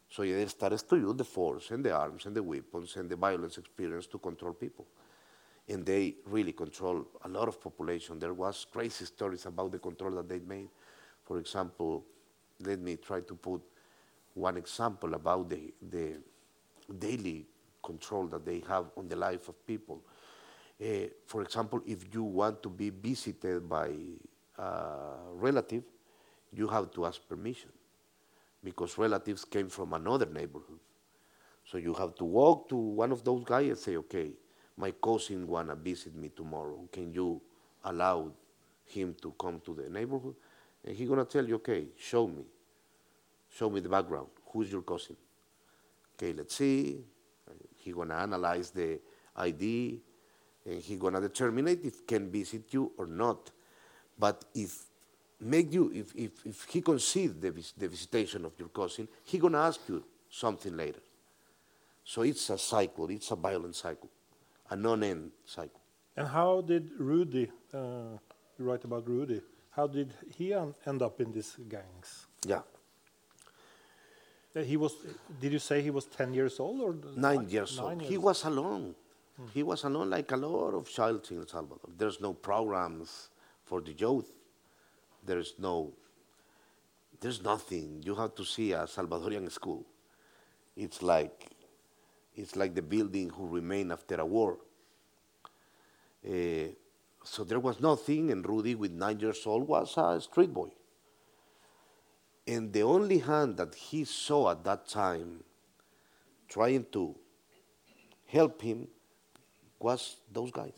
So they started to use the force and the arms and the weapons and the violence experience to control people. And they really control a lot of population. There was crazy stories about the control that they made. For example, let me try to put one example about the daily control that they have on the life of people. For example, if you want to be visited by a relative, you have to ask permission because relatives came from another neighborhood. So you have to walk to one of those guys and say, okay, my cousin wanna visit me tomorrow. Can you allow him to come to the neighborhood? And he's gonna tell you, okay, show me the background. Who's your cousin? Okay, let's see. He's gonna analyze the ID, and he's gonna determine if can visit you or not. But if he concedes the visitation of your cousin, he's gonna ask you something later. So it's a cycle. It's a violent cycle, a non-end cycle. And how did Rudy, you write about Rudy, how did he end up in these gangs? Yeah. He was, did you say he was 10 years old? Or 9 years old. 9 years He was alone. He was alone like a lot of children in El Salvador. There's no programs for the youth. There's nothing. You have to see a Salvadorian school. It's like the building who remained after a war. So there was nothing, and Rudy, with 9 years old, was a street boy. And the only hand that he saw at that time trying to help him was those guys.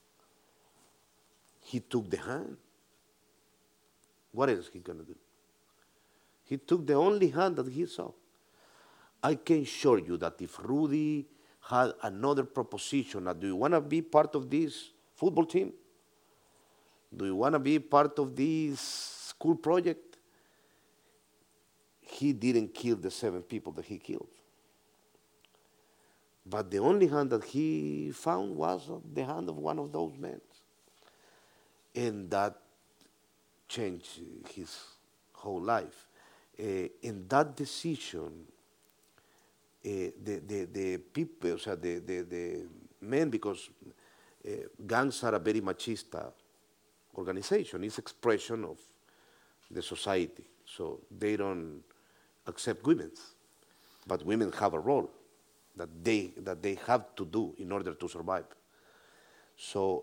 He took the hand. What else he gonna do? He took the only hand that he saw. I can assure you that if Rudy had another proposition, that do you want to be part of this football team? Do you want to be part of this school project? He didn't kill the 7 people that he killed. But the only hand that he found was the hand of one of those men. And that changed his whole life. In that decision, the people, the men, because gangs are a very machista organization. It's expression of the society. So they don't accept women, but women have a role that they have to do in order to survive. So,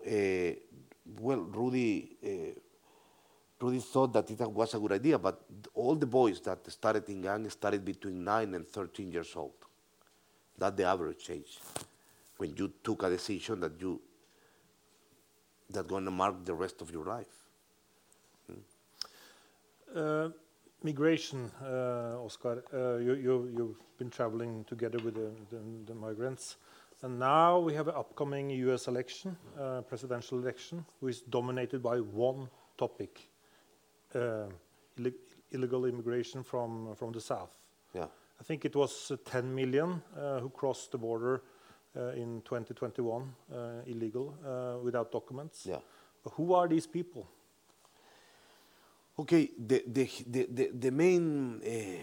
Rudy thought that it was a good idea, but all the boys that started in gang started between 9 and 13 years old. That's the average age when you took a decision that's going to mark the rest of your life. Migration, Oscar, you've been traveling together with the migrants. And now we have an upcoming US election, presidential election, which is dominated by one topic, illegal immigration from the south. Yeah. I think it was 10 million who crossed the border in 2021, illegal, without documents. Yeah. Who are these people? Okay, the main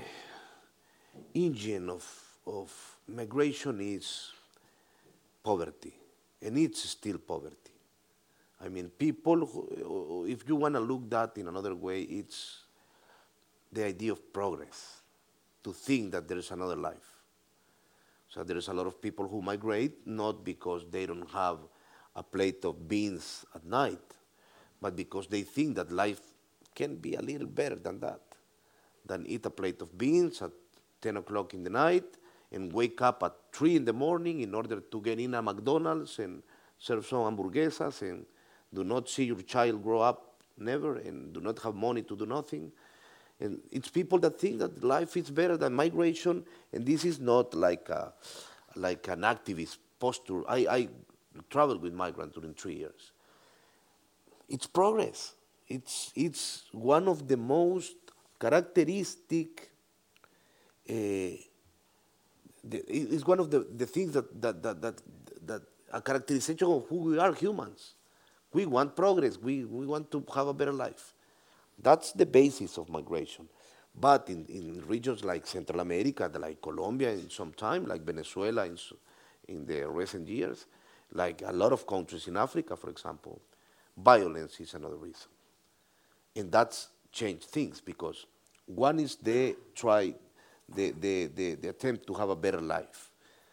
engine of migration is poverty, and it's still poverty. I mean, people, if you want to look that in another way, it's the idea of progress, to think that there is another life. So there is a lot of people who migrate not because they don't have a plate of beans at night, but because they think that life can be a little better than that, than eat a plate of beans at 10 o'clock in the night and wake up at 3 in the morning in order to get in a McDonald's and serve some hamburguesas and do not see your child grow up never and do not have money to do nothing. And it's people that think that life is better than migration, and this is not like an activist posture. I traveled with migrants during 3 years. It's progress. It's one of the most characteristic. It's one of the things that a characterization of who we are, humans. We want progress. We want to have a better life. That's the basis of migration. But in regions like Central America, like Colombia in some time, like Venezuela in the recent years, like a lot of countries in Africa, for example, violence is another reason. And that's changed things because one is the attempt to have a better life.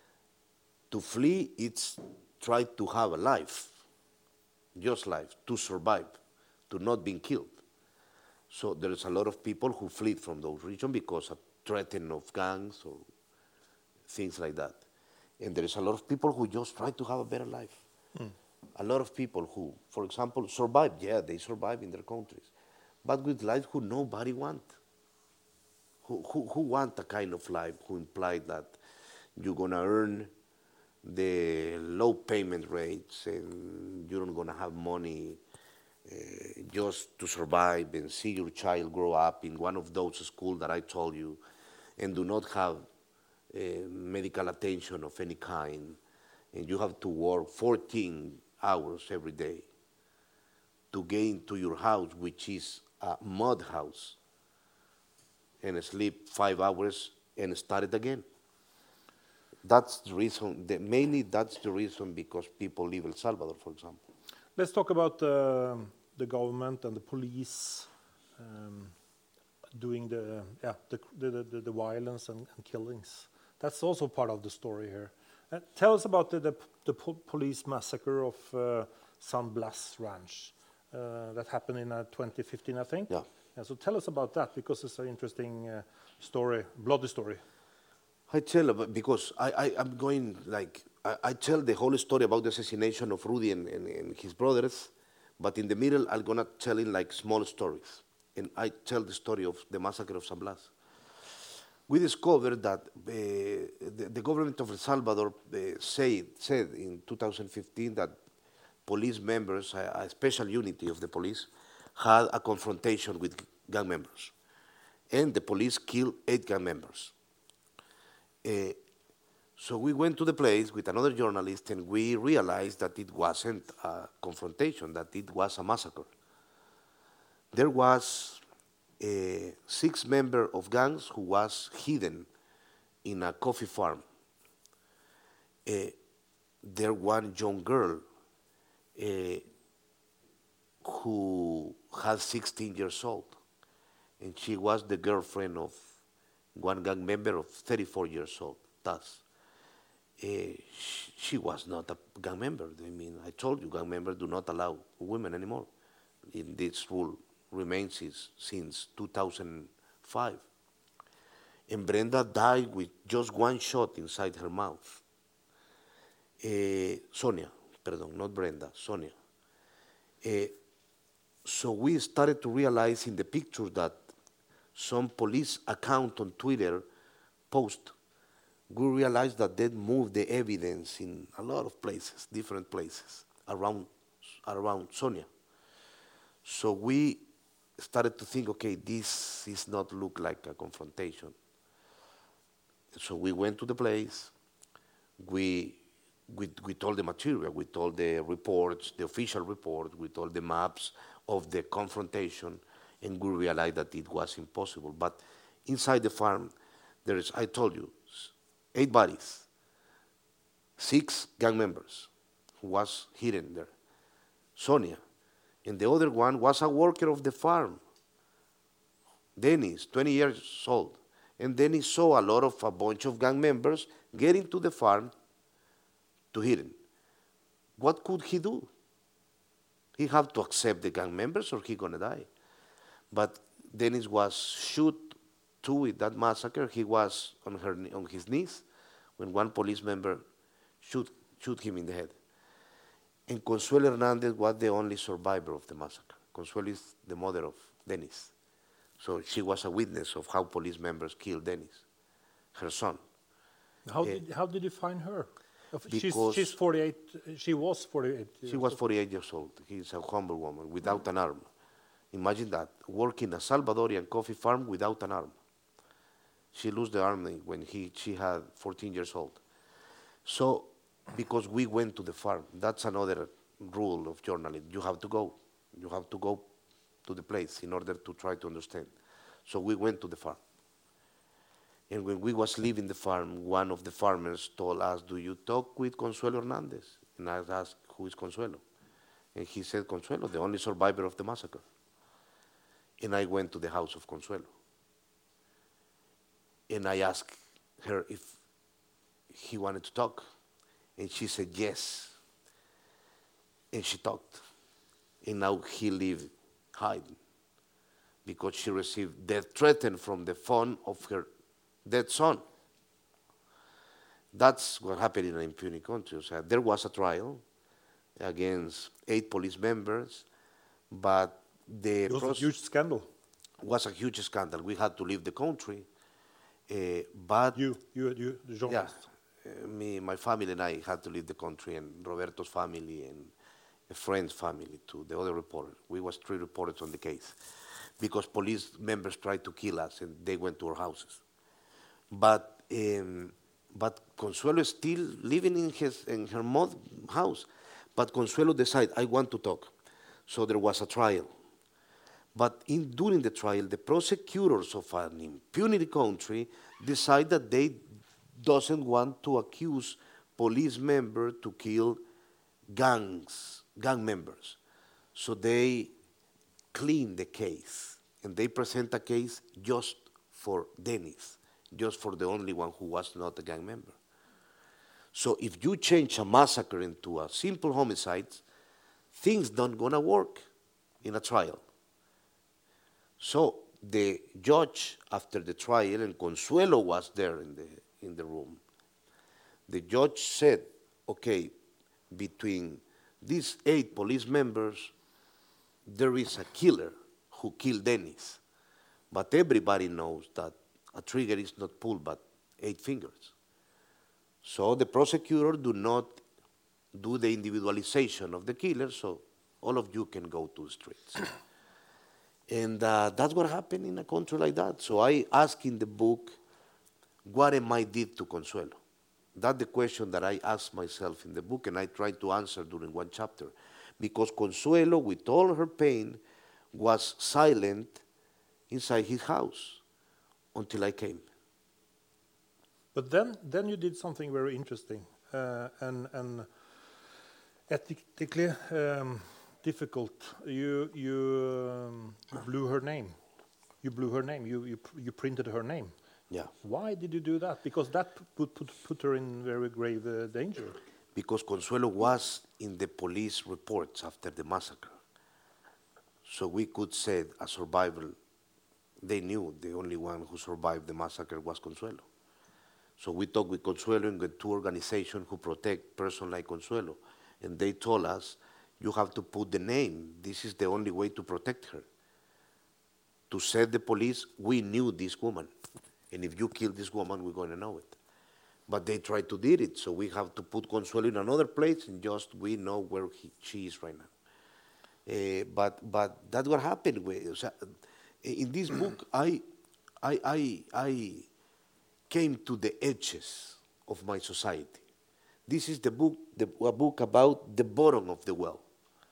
To flee, it's try to have a life, just life, to survive, to not being killed. So there's a lot of people who flee from those regions because of threatening of gangs or things like that. And there is a lot of people who just try to have a better life. A lot of people who, for example, survive. Yeah, they survive in their countries, but with life who nobody want. Who want a kind of life who imply that you're gonna earn the low payment rates and you're not gonna have money just to survive and see your child grow up in one of those schools that I told you and do not have medical attention of any kind, and you have to work 14 hours every day to get into your house, which is a mud house, and sleep 5 hours and start it again. That's the reason, mainly that's the reason because people leave El Salvador, for example. Let's talk about the government and the police doing the violence and killings. That's also part of the story here. Tell us about the police massacre of San Blas Ranch that happened in 2015, I think. Yeah. So tell us about that because it's an interesting story, bloody story. I tell because I'm going like I tell the whole story about the assassination of Rudy and his brothers, but in the middle I'm gonna tell in like small stories, and I tell the story of the massacre of San Blas. We discovered that the government of El Salvador said in 2015 that police members, a special unity of the police, had a confrontation with gang members, and the police killed 8 gang members. So we went to the place with another journalist and we realized that it wasn't a confrontation, that it was a massacre. There was 6 members of gangs who was hidden in a coffee farm. There one young girl who had 16 years old, and she was the girlfriend of one gang member of 34 years old. Thus, she was not a gang member. I mean, I told you, gang members do not allow women anymore. This rule remains since 2005. And Brenda died with just one shot inside her mouth. Sonia, pardon, not Brenda, Sonia. So we started to realize in the pictures that some police account on Twitter post, we realized that they moved the evidence in a lot of places, different places around Sonia. So we started to think, okay, this is not look like a confrontation. So we went to the place, we told the material, we told the reports, the official report, we told the maps of the confrontation, and we realized that it was impossible. But inside the farm, there is, I told you, 8 bodies, 6 gang members who was hidden there. Sonia, and the other one was a worker of the farm, Dennis, 20 years old. And then he saw a bunch of gang members getting to the farm to hidden. What could he do? He had to accept the gang members or he gonna die. But Dennis was shot too in that massacre. He was on his knees when one police member shoot him in the head. And Consuelo Hernandez was the only survivor of the massacre. Consuelo is the mother of Dennis. So she was a witness of how police members killed Dennis, her son. How did you find her? Because she's 48. She was 48. She was 48 years old. She's a humble woman without an arm. Imagine that, working a Salvadorian coffee farm without an arm. She lost the arm when she had 14 years old. So, because we went to the farm, that's another rule of journalism. You have to go to the place in order to try to understand. So we went to the farm. And when we was leaving the farm, one of the farmers told us, "Do you talk with Consuelo Hernandez?" And I asked, "Who is Consuelo?" And he said, "Consuelo, the only survivor of the massacre." And I went to the house of Consuelo. And I asked her if he wanted to talk. And she said yes. And she talked. And now he lived hiding because she received death threat from the phone of her dead son. That's what happened in an impunity country. So there was a trial against 8 police members, but It was a huge scandal. was a huge scandal. We had to leave the country, but You, the yeah, journalist. me, my family and I had to leave the country, and Roberto's family and a friend's family too, the other reporter. We was 3 reporters on the case because police members tried to kill us and they went to our houses. But Consuelo is still living in her house. But Consuelo decided, I want to talk. So there was a trial. But during the trial, the prosecutors of an impunity country decide that they doesn't want to accuse police members to kill gang members. So they clean the case, and they present a case just for Dennis, just for the only one who was not a gang member. So if you change a massacre into a simple homicide, things don't gonna work in a trial. So the judge, after the trial, and Consuelo was there in the room, the judge said, okay, between these 8 police members, there is a killer who killed Dennis. But everybody knows that a trigger is not pulled but 8 fingers. So the prosecutor do not do the individualization of the killer, so all of you can go to the streets. And that's what happened in a country like that. So I ask in the book, what am I did to Consuelo? That's the question that I ask myself in the book, and I try to answer during one chapter. Because Consuelo, with all her pain, was silent inside his house until I came. But then you did something very interesting and ethically difficult. You blew her name. You blew her name. You printed her name. Yeah. Why did you do that? Because that put her in very grave danger. Because Consuelo was in the police reports after the massacre. So we could say, as survival, they knew the only one who survived the massacre was Consuelo. So we talked with Consuelo and with 2 organizations who protect persons like Consuelo. And they told us, you have to put the name. This is the only way to protect her. To say the police, we knew this woman. And if you kill this woman, we're going to know it. But they tried to do it, so we have to put Consuelo in another place, and just we know where she is right now. But that's what happened. In this book, I came to the edges of my society. This is a book about the bottom of the well.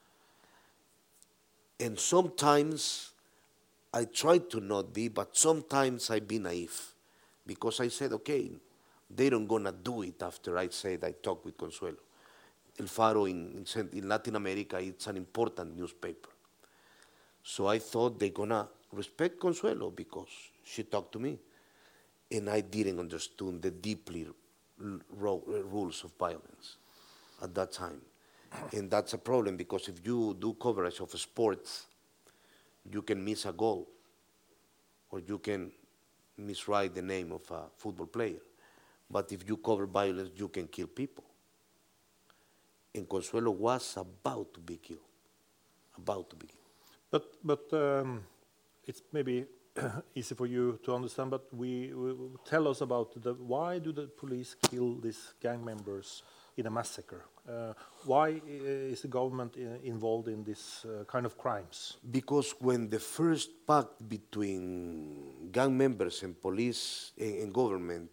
And sometimes I try to not be, but sometimes I be naive. Because I said, okay, they don't gonna do it after I said I talked with Consuelo. El Faro in Latin America, it's an important newspaper. So I thought they're gonna respect Consuelo because she talked to me. And I didn't understand the deeply rules of violence at that time. And that's a problem because if you do coverage of sports, you can miss a goal or you can miswrite the name of a football player. But if you cover violence, you can kill people. And Consuelo was about to be killed. About to be killed. But it's maybe easy for you to understand, but we tell us about why do the police kill these gang members in a massacre? Why is the government involved in this kind of crimes? Because when the first pact between gang members and police and government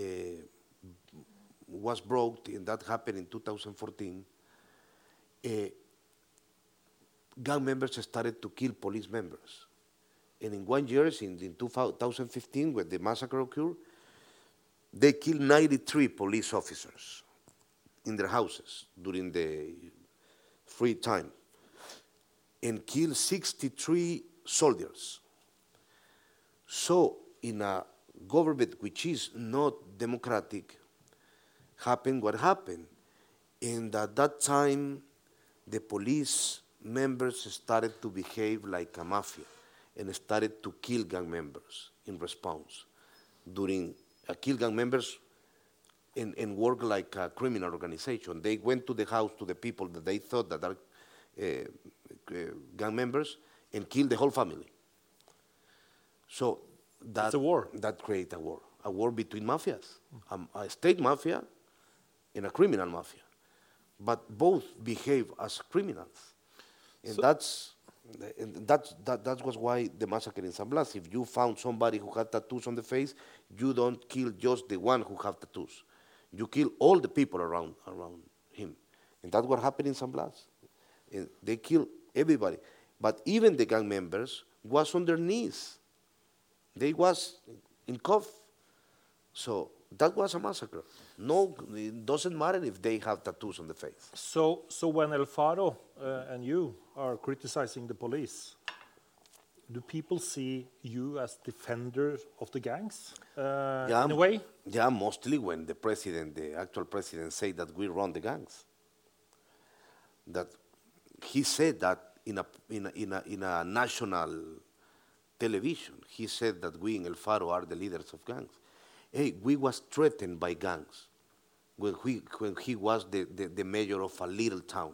was broke, and that happened in 2014, gang members started to kill police members. And in 1 year, in 2015, when the massacre occurred, they killed 93 police officers in their houses during the free time and killed 63 soldiers. So in a government which is not democratic, happened what happened. And at that time, the police members started to behave like a mafia and started to kill gang members in response. Kill gang members and work like a criminal organization. They went to the house to the people that they thought that are gang members and killed the whole family. So It's a war. that created a war between mafias, a state mafia and a criminal mafia. But both behave as criminals. And that's why the massacre in San Blas. If you found somebody who had tattoos on the face, you don't kill just the one who have tattoos. You kill all the people around him. And that's what happened in San Blas. And they kill everybody. But even the gang members was on their knees. They was in cuff. So that was a massacre. No, it doesn't matter if they have tattoos on the face. So when El Faro and you are criticizing the police, do people see you as defender of the gangs in a way? Yeah, mostly when the actual president, say that we run the gangs. That he said that in a national television. He said that we in El Faro are the leaders of gangs. Hey, we was threatened by gangs when he was the mayor of a little town.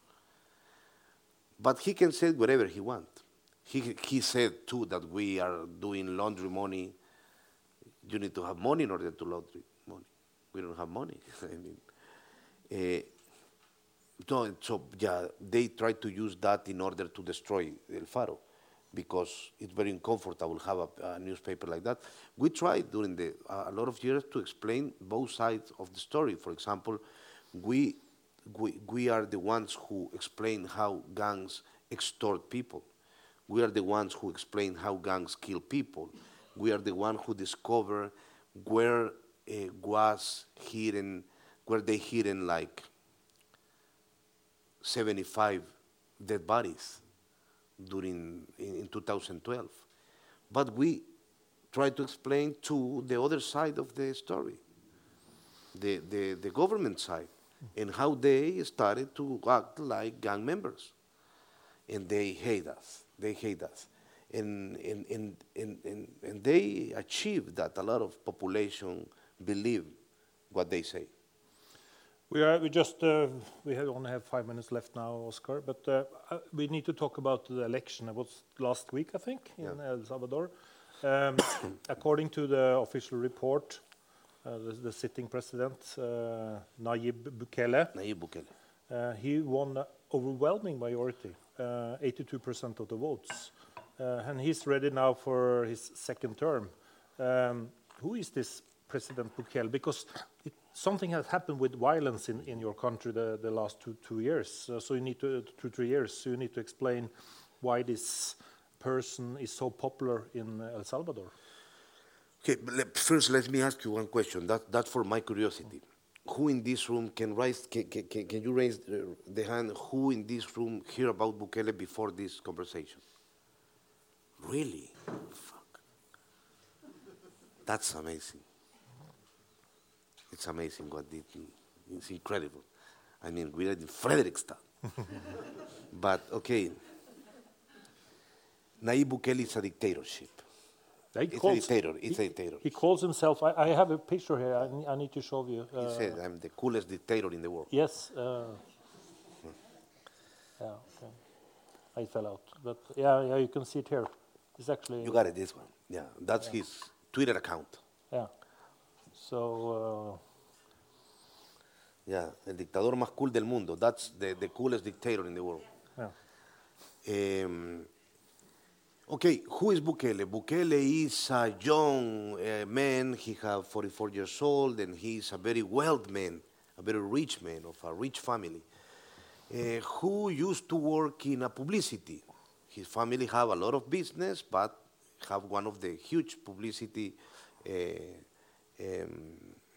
But he can say whatever he wants. He said too that we are doing laundry money. You need to have money in order to laundry money. We don't have money. I mean, so yeah, they try to use that in order to destroy El Faro, because it's very uncomfortable to have a newspaper like that. We tried during a lot of years to explain both sides of the story. For example, we are the ones who explain how gangs extort people. We are the ones who explain how gangs kill people. We are the ones who discover where they hidden like 75 dead bodies in 2012. But we try to explain to the other side of the story, the government side, and how they started to act like gang members. And they hate us. They hate us. And they achieved that a lot of population believe what they say. We only have 5 minutes left now, Oscar, but we need to talk about the election. It was last week, I think, in El Salvador. According to the official report, the sitting president, Nayib Bukele, he won an overwhelming majority, 82% of the votes. And he's ready now for his second term. Who is this President Bukele? Because something has happened with violence in your country the last two years. So you need to 2-3 years. So you need to explain why this person is so popular in El Salvador. Okay, first let me ask you one question. That's for my curiosity. Who in this room can raise? Can you raise the hand? Who in this room hear about Bukele before this conversation? Really? Fuck. That's amazing. It's amazing what did. It's incredible. I mean, we're in Frederickstad. But, okay. Nayib Bukele is a dictatorship. It's a dictator. He calls himself, I have a picture here, I need to show you. He said, I'm the coolest dictator in the world. Yes. Yeah, okay. I fell out. But yeah, you can see it here. It's actually... You got it, this one. Yeah, that's his Twitter account. Yeah. So... yeah, el dictador más cool del mundo. That's the coolest dictator in the world. Yeah. Okay, who is Bukele? Bukele is a young man. He has 44 years old, and he is a very wealthy man, a very rich man of a rich family, who used to work in a publicity. His family have a lot of business, but have one of the huge publicity um,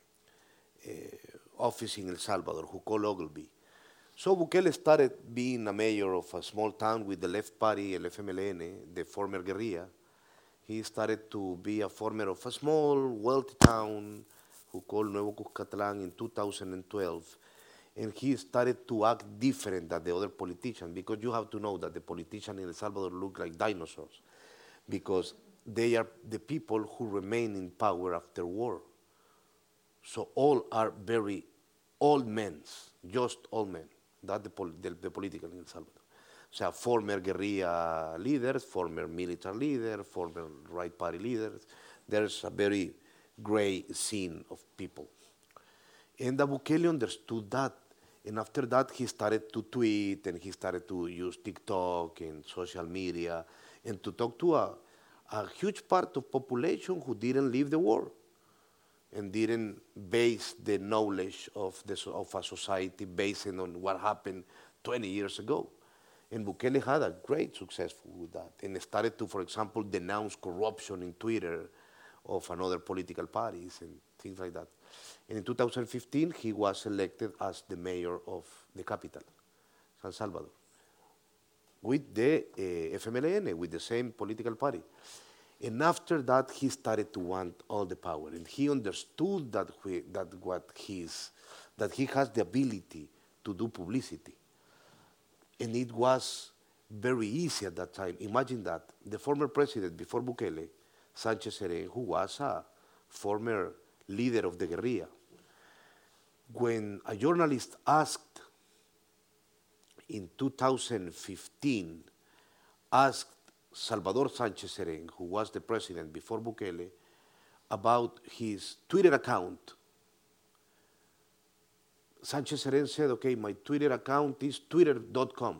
office in El Salvador, who called Ogilvy. So Bukele started being a mayor of a small town with the left party, el FMLN, the former guerrilla. He started to be a former of a small, wealthy town who called Nuevo Cuscatlán in 2012. And he started to act different than the other politicians, because you have to know that the politicians in El Salvador look like dinosaurs, because they are the people who remain in power after war. So all are very old men, just old men. That's the political in El Salvador. So former guerrilla leaders, former military leaders, former right party leaders. There's a very gray scene of people. And Bukele understood that. And after that, he started to tweet, and he started to use TikTok and social media, and to talk to a huge part of population who didn't leave the war and didn't base the knowledge of a society based on what happened 20 years ago. And Bukele had a great success with that, and started to, for example, denounce corruption in Twitter of another political parties and things like that. And in 2015, he was elected as the mayor of the capital, San Salvador, with the FMLN, with the same political party. And after that, he started to want all the power, and he understood that he has the ability to do publicity. And it was very easy at that time. Imagine that the former president before Bukele, Sanchez Cerén, who was a former leader of the guerrilla, when a journalist asked in 2015, asked Salvador Sanchez Cerén, who was the president before Bukele, about his Twitter account, Sanchez Cerén said, okay, my Twitter account is twitter.com.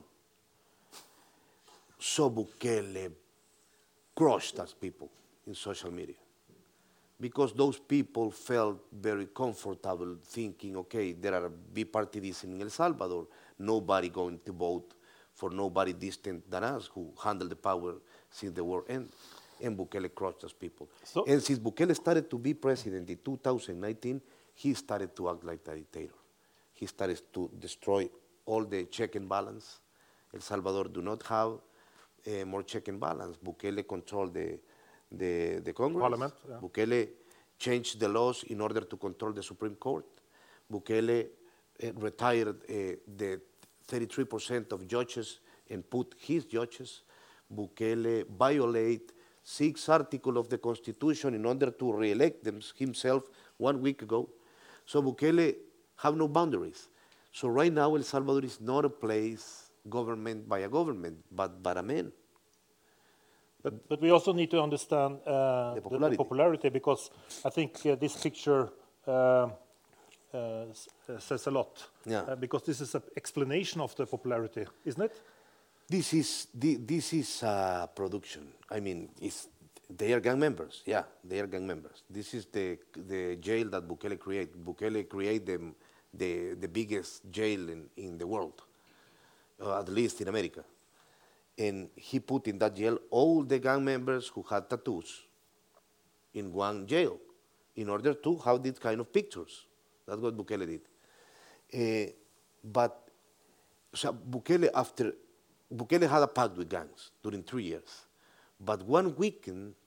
So Bukele crushed those people in social media, because those people felt very comfortable thinking, okay, there are bipartidism in El Salvador, nobody going to vote for nobody distant than us who handled the power since the war ended. And Bukele crushed those people. And since Bukele started to be president in 2019, he started to act like a dictator. He started to destroy all the check and balance. El Salvador do not have more check and balance. Bukele controlled the Congress. Parliament, yeah. Bukele changed the laws in order to control the Supreme Court. Bukele retired the 33% of judges and put his judges. Bukele violated 6 articles of the Constitution in order to re-elect himself 1 week ago. So Bukele have no boundaries. So right now El Salvador is not a place government by a government, but by a man. But we also need to understand the popularity, because I think this picture says a lot. Yeah. Because this is an explanation of the popularity, isn't it? This is production. I mean, they are gang members. Yeah, they are gang members. This is the jail that Bukele created. Bukele created the biggest jail in the world, at least in America. And he put in that jail all the gang members who had tattoos in one jail in order to have these kind of pictures. That's what Bukele did. But so Bukele had a pact with gangs during 3 years. But one weekend,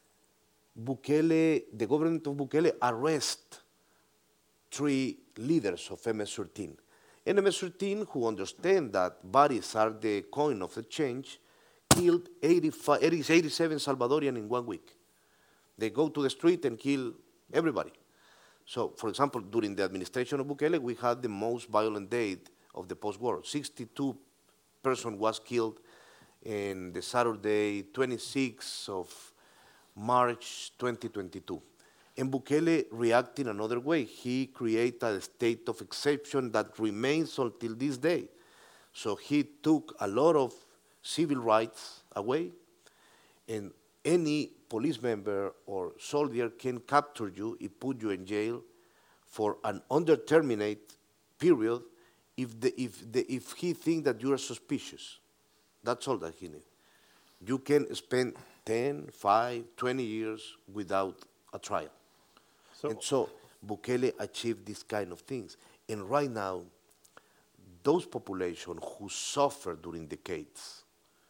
the government of Bukele arrested 3 leaders of MS-13. And MS-13, who understand that bodies are the coin of the change, killed 87 Salvadorians in 1 week. They go to the street and kill everybody. So, for example, during the administration of Bukele, we had the most violent day of the post-war. 62 persons was killed in the Saturday, 26th of March 2022. And Bukele reacted in another way. He created a state of exception that remains until this day. So he took a lot of civil rights away, and any police member or soldier can capture you and put you in jail for an undetermined period if he thinks that you are suspicious. That's all that he needs. You can spend 10, 5, 20 years without a trial. And so Bukele achieved these kind of things. And right now, those populations who suffered during decades,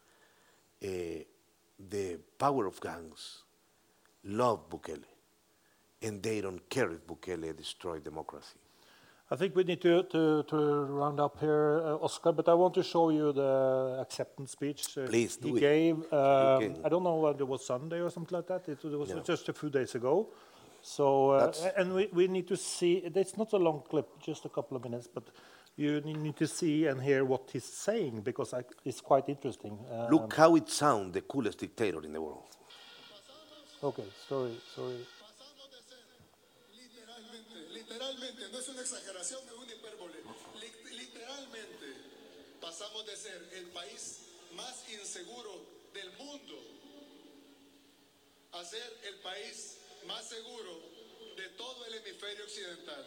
the power of gangs, love Bukele. And they don't care if Bukele destroyed democracy. I think we need to round up here, Oscar, but I want to show you the acceptance speech Please do he it. gave. can. I don't know whether it was Sunday or something like that. It was No. just a few days ago. So, That's- and we need to see, it's not a long clip, just a couple of minutes, but you need to see and hear what he's saying because it's quite interesting. Look how it sounds, the coolest dictator in the world. Okay, sorry. Pasamos de ser literalmente, no es una exageración, no es una hipérbole, literalmente pasamos de ser el país más inseguro del mundo a ser el país más seguro de todo el hemisferio occidental.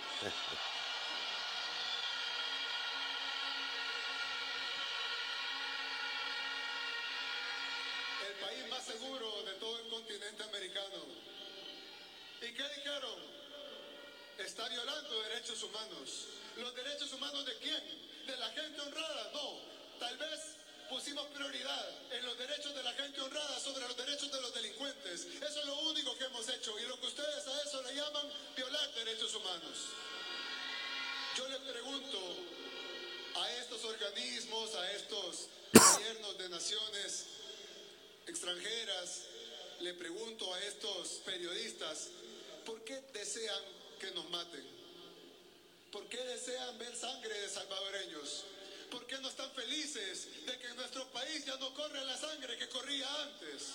El país más seguro de todo el continente americano. ¿Y qué dijeron? Está violando derechos humanos. ¿Los derechos humanos de quién? ¿De la gente honrada? No. Tal vez pusimos prioridad en los derechos de la gente honrada sobre los derechos de los delincuentes. Eso es lo único que hemos hecho. Y lo que ustedes a eso le llaman violar derechos humanos. Yo le pregunto a estos organismos, a estos gobiernos de naciones extranjeras, le pregunto a estos periodistas, ¿por qué desean que nos maten? ¿Por qué desean ver sangre de salvadoreños? ¿Por qué no están felices de que en nuestro país ya no corre la sangre que corría antes?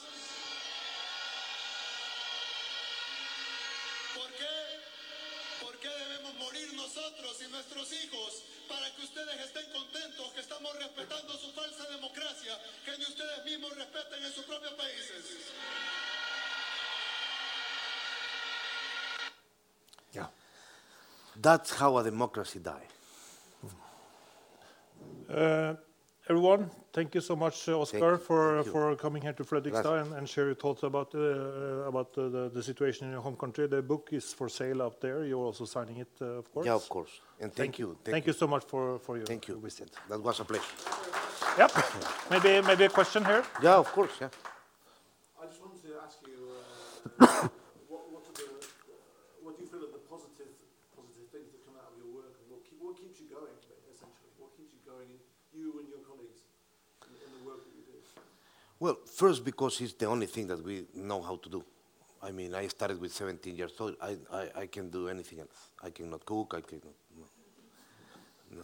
¿Por qué debemos morir nosotros y nuestros hijos para que ustedes estén contentos que estamos respetando su falsa democracia que ni ustedes mismos respeten en sus propios países? Yeah. That's how a democracy dies. Everyone, thank you so much, Oscar, thank you. for coming here to Fredrikstad and share your thoughts about the situation in your home country. The book is for sale out there. You're also signing it, of course. Yeah, of course. And thank you. Thank you so much for your Thank you. visit. That was a pleasure. Yep. maybe a question here. Yeah, of course. Yeah. I just wanted to ask you, what do you feel are the positive things that come out of your work, and what keeps you going, essentially? What keeps you going, you and your colleagues, in the work that you do? Well, first because it's the only thing that we know how to do. I mean, I started with 17 years old. I can do anything else. I cannot cook. I cannot. No.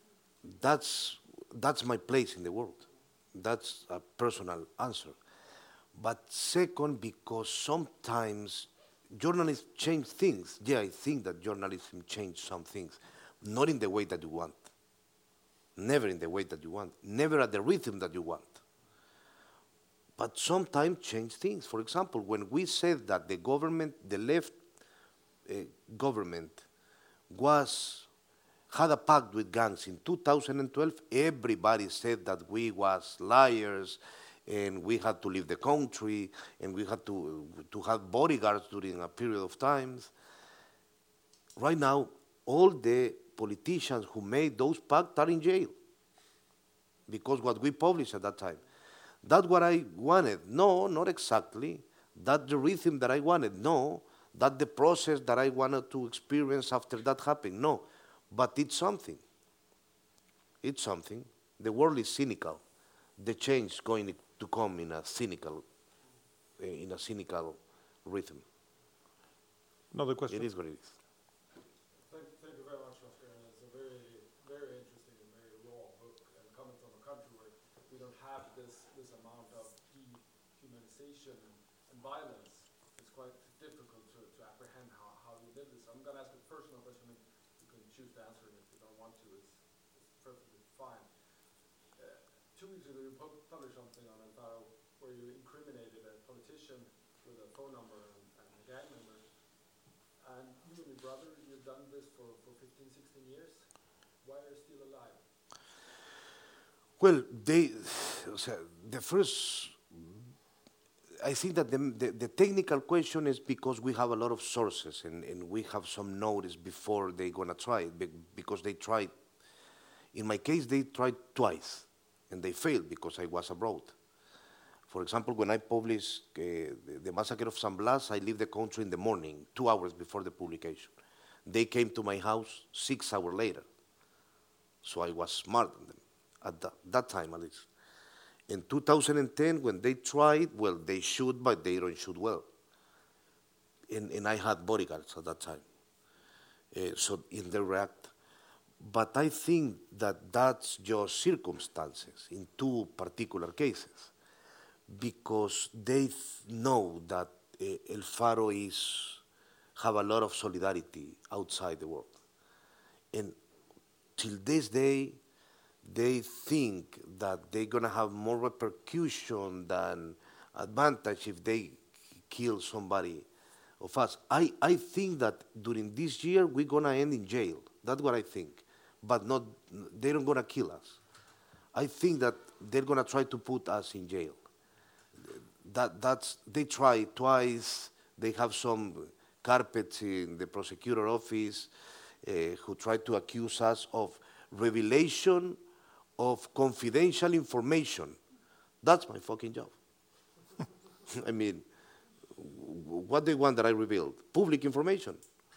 That's my place in the world. That's a personal answer. But second, because sometimes journalists change things. Yeah, I think that journalism changed some things, not in the way that you want. Never in the way that you want. Never at the rhythm that you want. But sometimes change things. For example, when we said that the government, the left government, had a pact with gangs in 2012, everybody said that we was liars, and we had to leave the country, and we had to have bodyguards during a period of times. Right now, all the politicians who made those pacts are in jail because what we published at that time. That's what I wanted. No, not exactly. That's the rhythm that I wanted. No, that's the process that I wanted to experience after that happened. No, but it's something. It's something. The world is cynical. The change is going to come in a cynical rhythm. Another question. It is what it is. Thank you very much, Oscar. It's a very, very interesting and very raw book, and coming from a country where we don't have this amount of dehumanization and violence. It's quite difficult to apprehend how you did this. I'm going to ask a personal question, and you can choose to answer it if you don't want to. It's perfectly fine. 2 weeks ago, you published something on El Faro where you incriminated a politician with a phone number and a gang member. And you and your brother, you've done this for 15, 16 years. Why are you still alive? Well, the first I think that the technical question is because we have a lot of sources and we have some notice before they're going to try it because they tried. In my case, they tried twice and they failed because I was abroad. For example, when I published the Massacre of San Blas, I left the country in the morning, 2 hours before the publication. They came to my house 6 hours later. So I was smarter than them, at that time at least. In 2010, when they tried, well, they shoot, but they don't shoot well. And I had bodyguards at that time. So in the react. But I think that that's just circumstances in two particular cases. Because they know that El Faro have a lot of solidarity outside the world. And till this day, they think that they're going to have more repercussion than advantage if they kill somebody of us. I think that during this year, we're going to end in jail. That's what I think. But not, they're not going to kill us. I think that they're going to try to put us in jail. They tried twice. They have some carpets in the prosecutor office who tried to accuse us of revelation of confidential information. That's my fucking job. I mean, what they want that I revealed? Public information.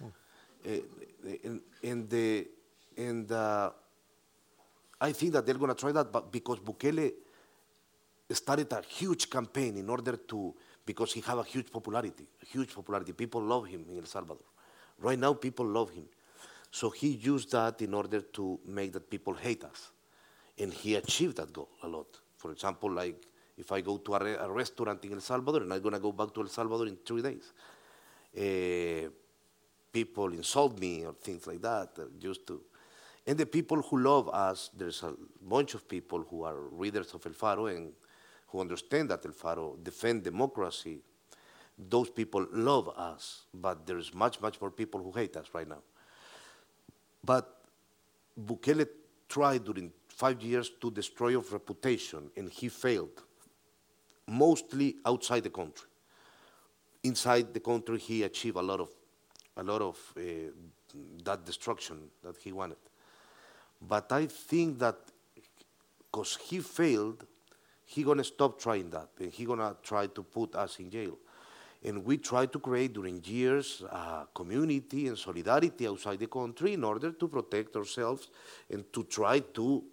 I think that they're going to try that, but because Bukele started a huge campaign in order to, because he have a huge popularity. People love him in El Salvador. Right now, people love him. So he used that in order to make that people hate us. And he achieved that goal a lot. For example, like if I go to a restaurant in El Salvador and I'm going to go back to El Salvador in 3 days, people insult me or things like that, used to. And the people who love us, there's a bunch of people who are readers of El Faro and who understand that El Faro defend democracy. Those people love us, but there's much, much more people who hate us right now. But Bukele tried during 5 years to destroy our reputation, and he failed, mostly outside the country. Inside the country, he achieved a lot of that destruction that he wanted. But I think that because he failed, he's going to stop trying that, and he's going to try to put us in jail. And we try to create during years community and solidarity outside the country in order to protect ourselves and to try to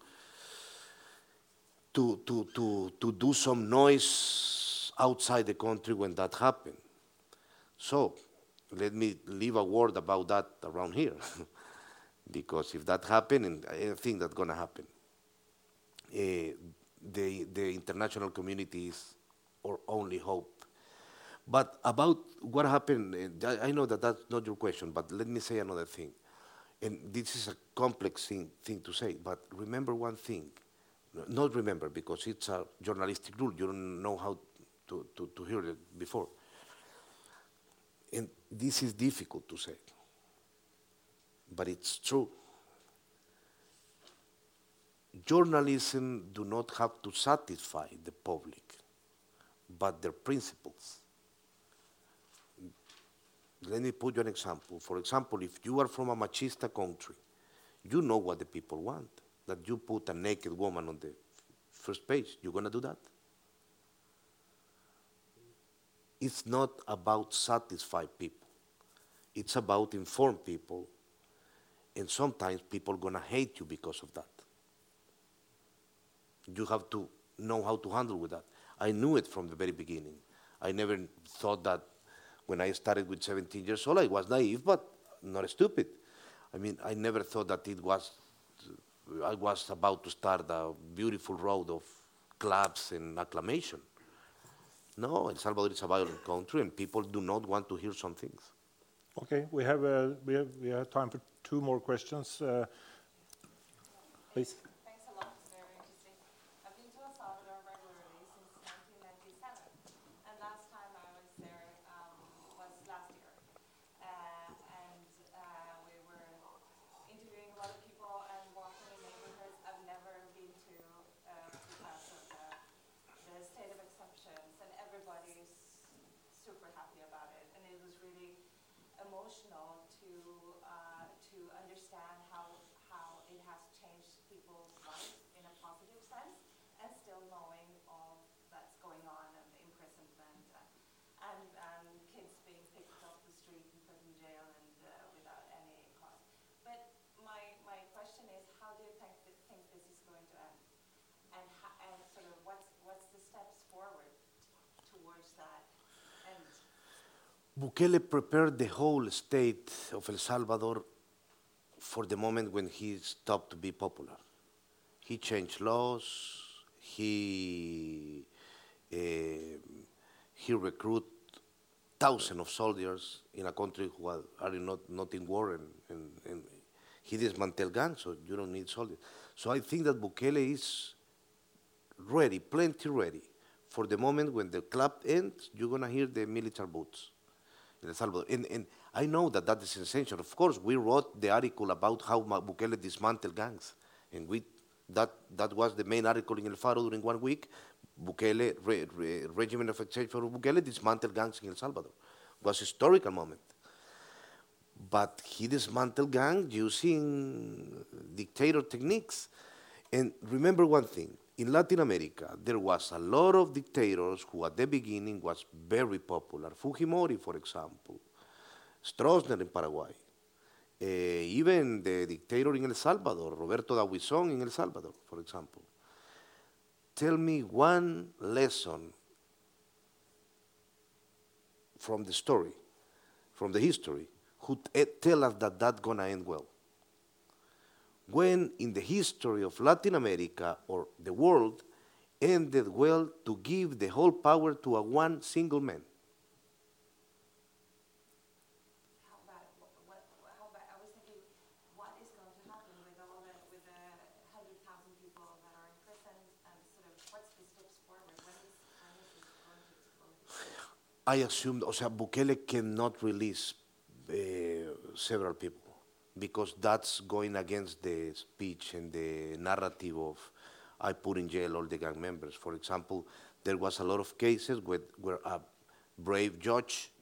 do some noise outside the country when that happened. So let me leave a word about that around here. Because if that happened, and I think that's going to happen, the international community is our only hope. But about what happened, I know that that's not your question, but let me say another thing. And this is a complex thing to say, but remember one thing. Not remember, because it's a journalistic rule. You don't know how to hear it before. And this is difficult to say, but it's true. Journalism do not have to satisfy the public, but their principles. Let me put you an example. For example, if you are from a machista country, you know what the people want, that you put a naked woman on the first page. You're going to do that? It's not about satisfy people. It's about inform people, and sometimes people are going to hate you because of that. You have to know how to handle with that. I knew it from the very beginning. I never thought that when I started with 17 years old, I was naive, but not stupid. I mean, I never thought that I was about to start a beautiful road of claps and acclamation. No, El Salvador is a violent country, and people do not want to hear some things. Okay, we have time for 2 more questions. Please. Thanks a lot. Very interesting. I've been to El Salvador regularly since 1997, and last time I was there was last year. We were interviewing a lot of people and walking in neighborhoods I've never been to because of the state of exceptions, and everybody's emotional to understand how it has changed people's lives in a positive sense, and still knowing all that's going on and the imprisonment and kids being picked off the street and put in jail and without any cause. But my question is, how do you think this is going to end? And sort of what's the steps forward towards that end? Bukele prepared the whole state of El Salvador for the moment when he stopped to be popular. He changed laws, he recruited thousands of soldiers in a country who are not in war, and he dismantled gangs, so you don't need soldiers. So I think that Bukele is ready, plenty ready. For the moment when the club ends, you're going to hear the military boots in El Salvador. And I know that that is essential. Of course, we wrote the article about how Bukele dismantled gangs. And that was the main article in El Faro during 1 week. Bukele, Regiment of Exception of Bukele dismantled gangs in El Salvador. It was a historical moment. But he dismantled gangs using dictator techniques. And remember one thing, in Latin America, there was a lot of dictators who at the beginning was very popular. Fujimori, for example, Stroessner in Paraguay, even the dictator in El Salvador, Roberto D'Aubuisson in El Salvador, for example. Tell me one lesson from the story, from the history, who tell us that that's gonna end well. When in the history of Latin America or the world ended well to give the whole power to a one single man. How about I was thinking, what is going to happen with the 100,000 people that are in prison, and sort of what's the steps forward? When is this going to explode? I assume, Bukele cannot release several people, because that's going against the speech and the narrative of I put in jail all the gang members. For example, there was a lot of cases where a brave judge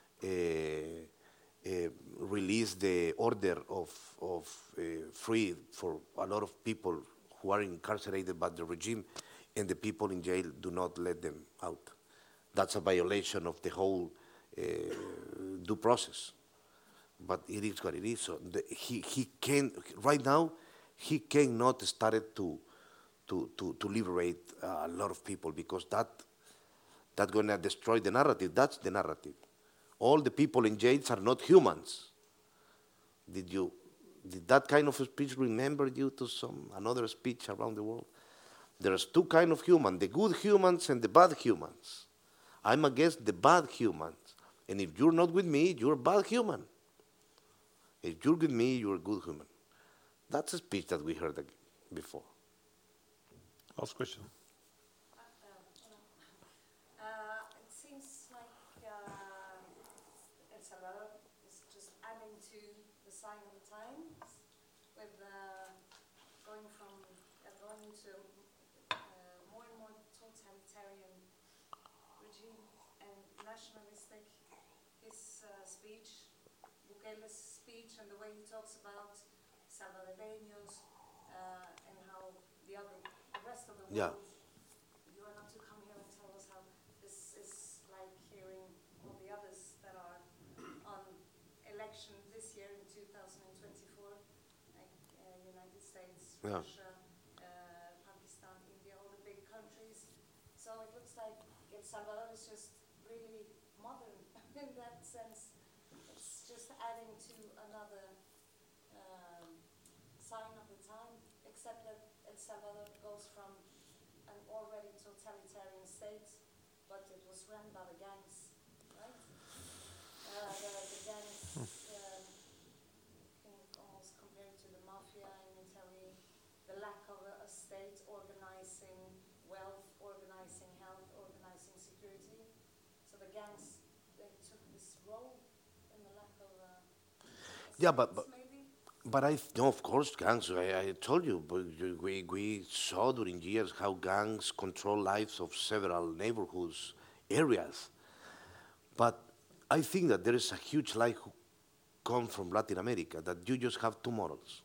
released the order of free for a lot of people who are incarcerated by the regime, and the people in jail do not let them out. That's a violation of the whole due process. But it is what it is. So he can right now. He cannot start to liberate a lot of people, because that's going to destroy the narrative. That's the narrative. All the people in jails are not humans. Did that kind of speech remember you to another speech around the world? There's two kinds of humans: the good humans and the bad humans. I'm against the bad humans, and if you're not with me, you're a bad human. If you're with me, you're a good human. That's a speech that we heard before. Last question. It seems like El Salvador is just adding to the sign of the times, with going to more and more totalitarian regime and nationalistic. His speech, Bukele's speech, and the way he talks about Salvadoreños and how the rest of the world, you are not to come here and tell us how this is like hearing all the others that are on election this year in 2024, like United States, Russia, Pakistan, India, all the big countries. So it looks like El Salvador is just really modern in that sense. It's just adding to another sign of the time, except that El Salvador goes from an already totalitarian state, but it was run by the gangs, right? The gangs can almost compare it to the mafia in Italy, the lack of a state organizing wealth, organizing health, organizing security. So the gangs, they took this role in the lack of But no, of course, gangs. I told you, but we saw during years how gangs control lives of several neighborhoods, areas. But I think that there is a huge come from Latin America, that you just have two models,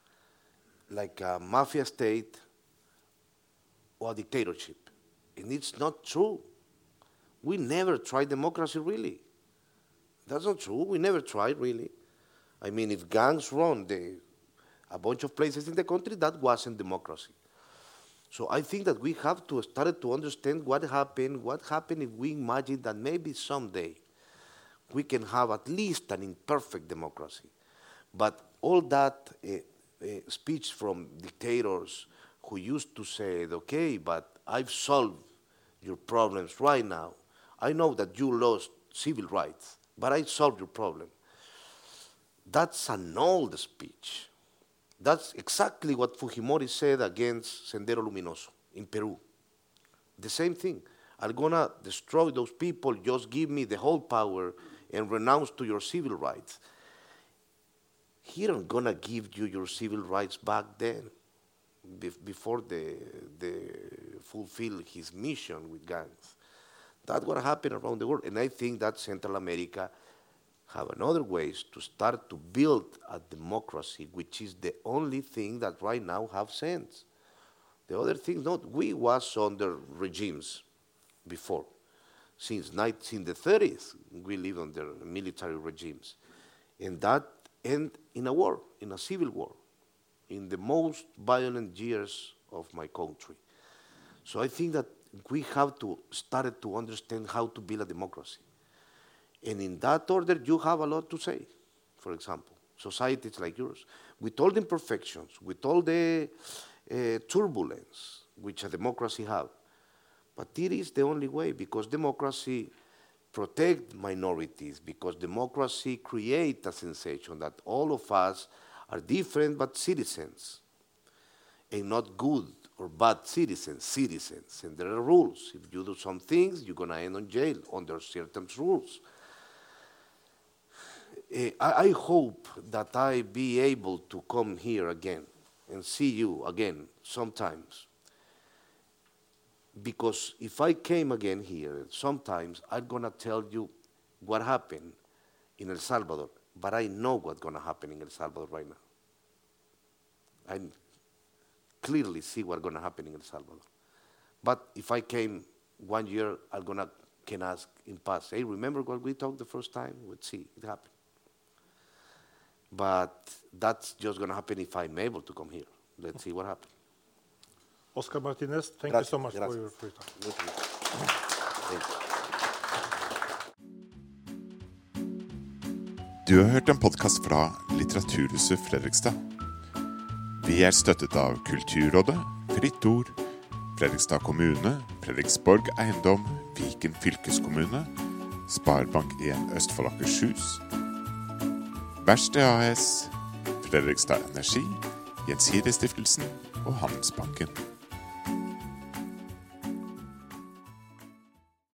like a mafia state or a dictatorship. And it's not true. We never tried democracy, really. That's not true. We never tried, really. I mean, if gangs run a bunch of places in the country, that wasn't democracy. So I think that we have to start to understand what happened if we imagine that maybe someday we can have at least an imperfect democracy. But all that speech from dictators who used to say, okay, but I've solved your problems right now. I know that you lost civil rights, but I solved your problem. That's an old speech. That's exactly what Fujimori said against Sendero Luminoso in Peru. The same thing. I'm going to destroy those people, just give me the whole power and renounce to your civil rights. He don't going to give you your civil rights back then, before the fulfill his mission with gangs. That's what happened around the world. And I think that Central America have another ways to start to build a democracy, which is the only thing that right now have sense. The other thing, we was under regimes before. Since the 30s, we live under military regimes. And that ended in a war, in a civil war, in the most violent years of my country. So I think that we have to start to understand how to build a democracy. And in that order, you have a lot to say. For example, societies like yours, with all the imperfections, with all the turbulence which a democracy have, but it is the only way, because democracy protects minorities, because democracy creates a sensation that all of us are different but citizens, and not good or bad citizens. And there are rules. If you do some things, you're going to end in jail under certain rules. I hope that I be able to come here again and see you again sometimes. Because if I came again here, sometimes I'm going to tell you what happened in El Salvador, but I know what's going to happen in El Salvador right now. I clearly see what's going to happen in El Salvador. But if I came 1 year, can ask in past, hey, remember what we talked the first time? We'll see, it happened. But that's just going to happen if I'm able to come here. Let's see what happens. Oscar Martinez, thank you so much for your free time. Thank you. Du har hørt en podcast fra Litteraturhuset Fredrikstad. Vi er støttet av Kulturrådet, Fritt Ord, Fredrikstad kommune, Fredriksborg Eiendom, Viken fylkeskommune, Sparebank 1 Østfold Akershus, Verksted AS, Fredrikstad Energi, Gjensidige Stiftelsen og Handelsbanken.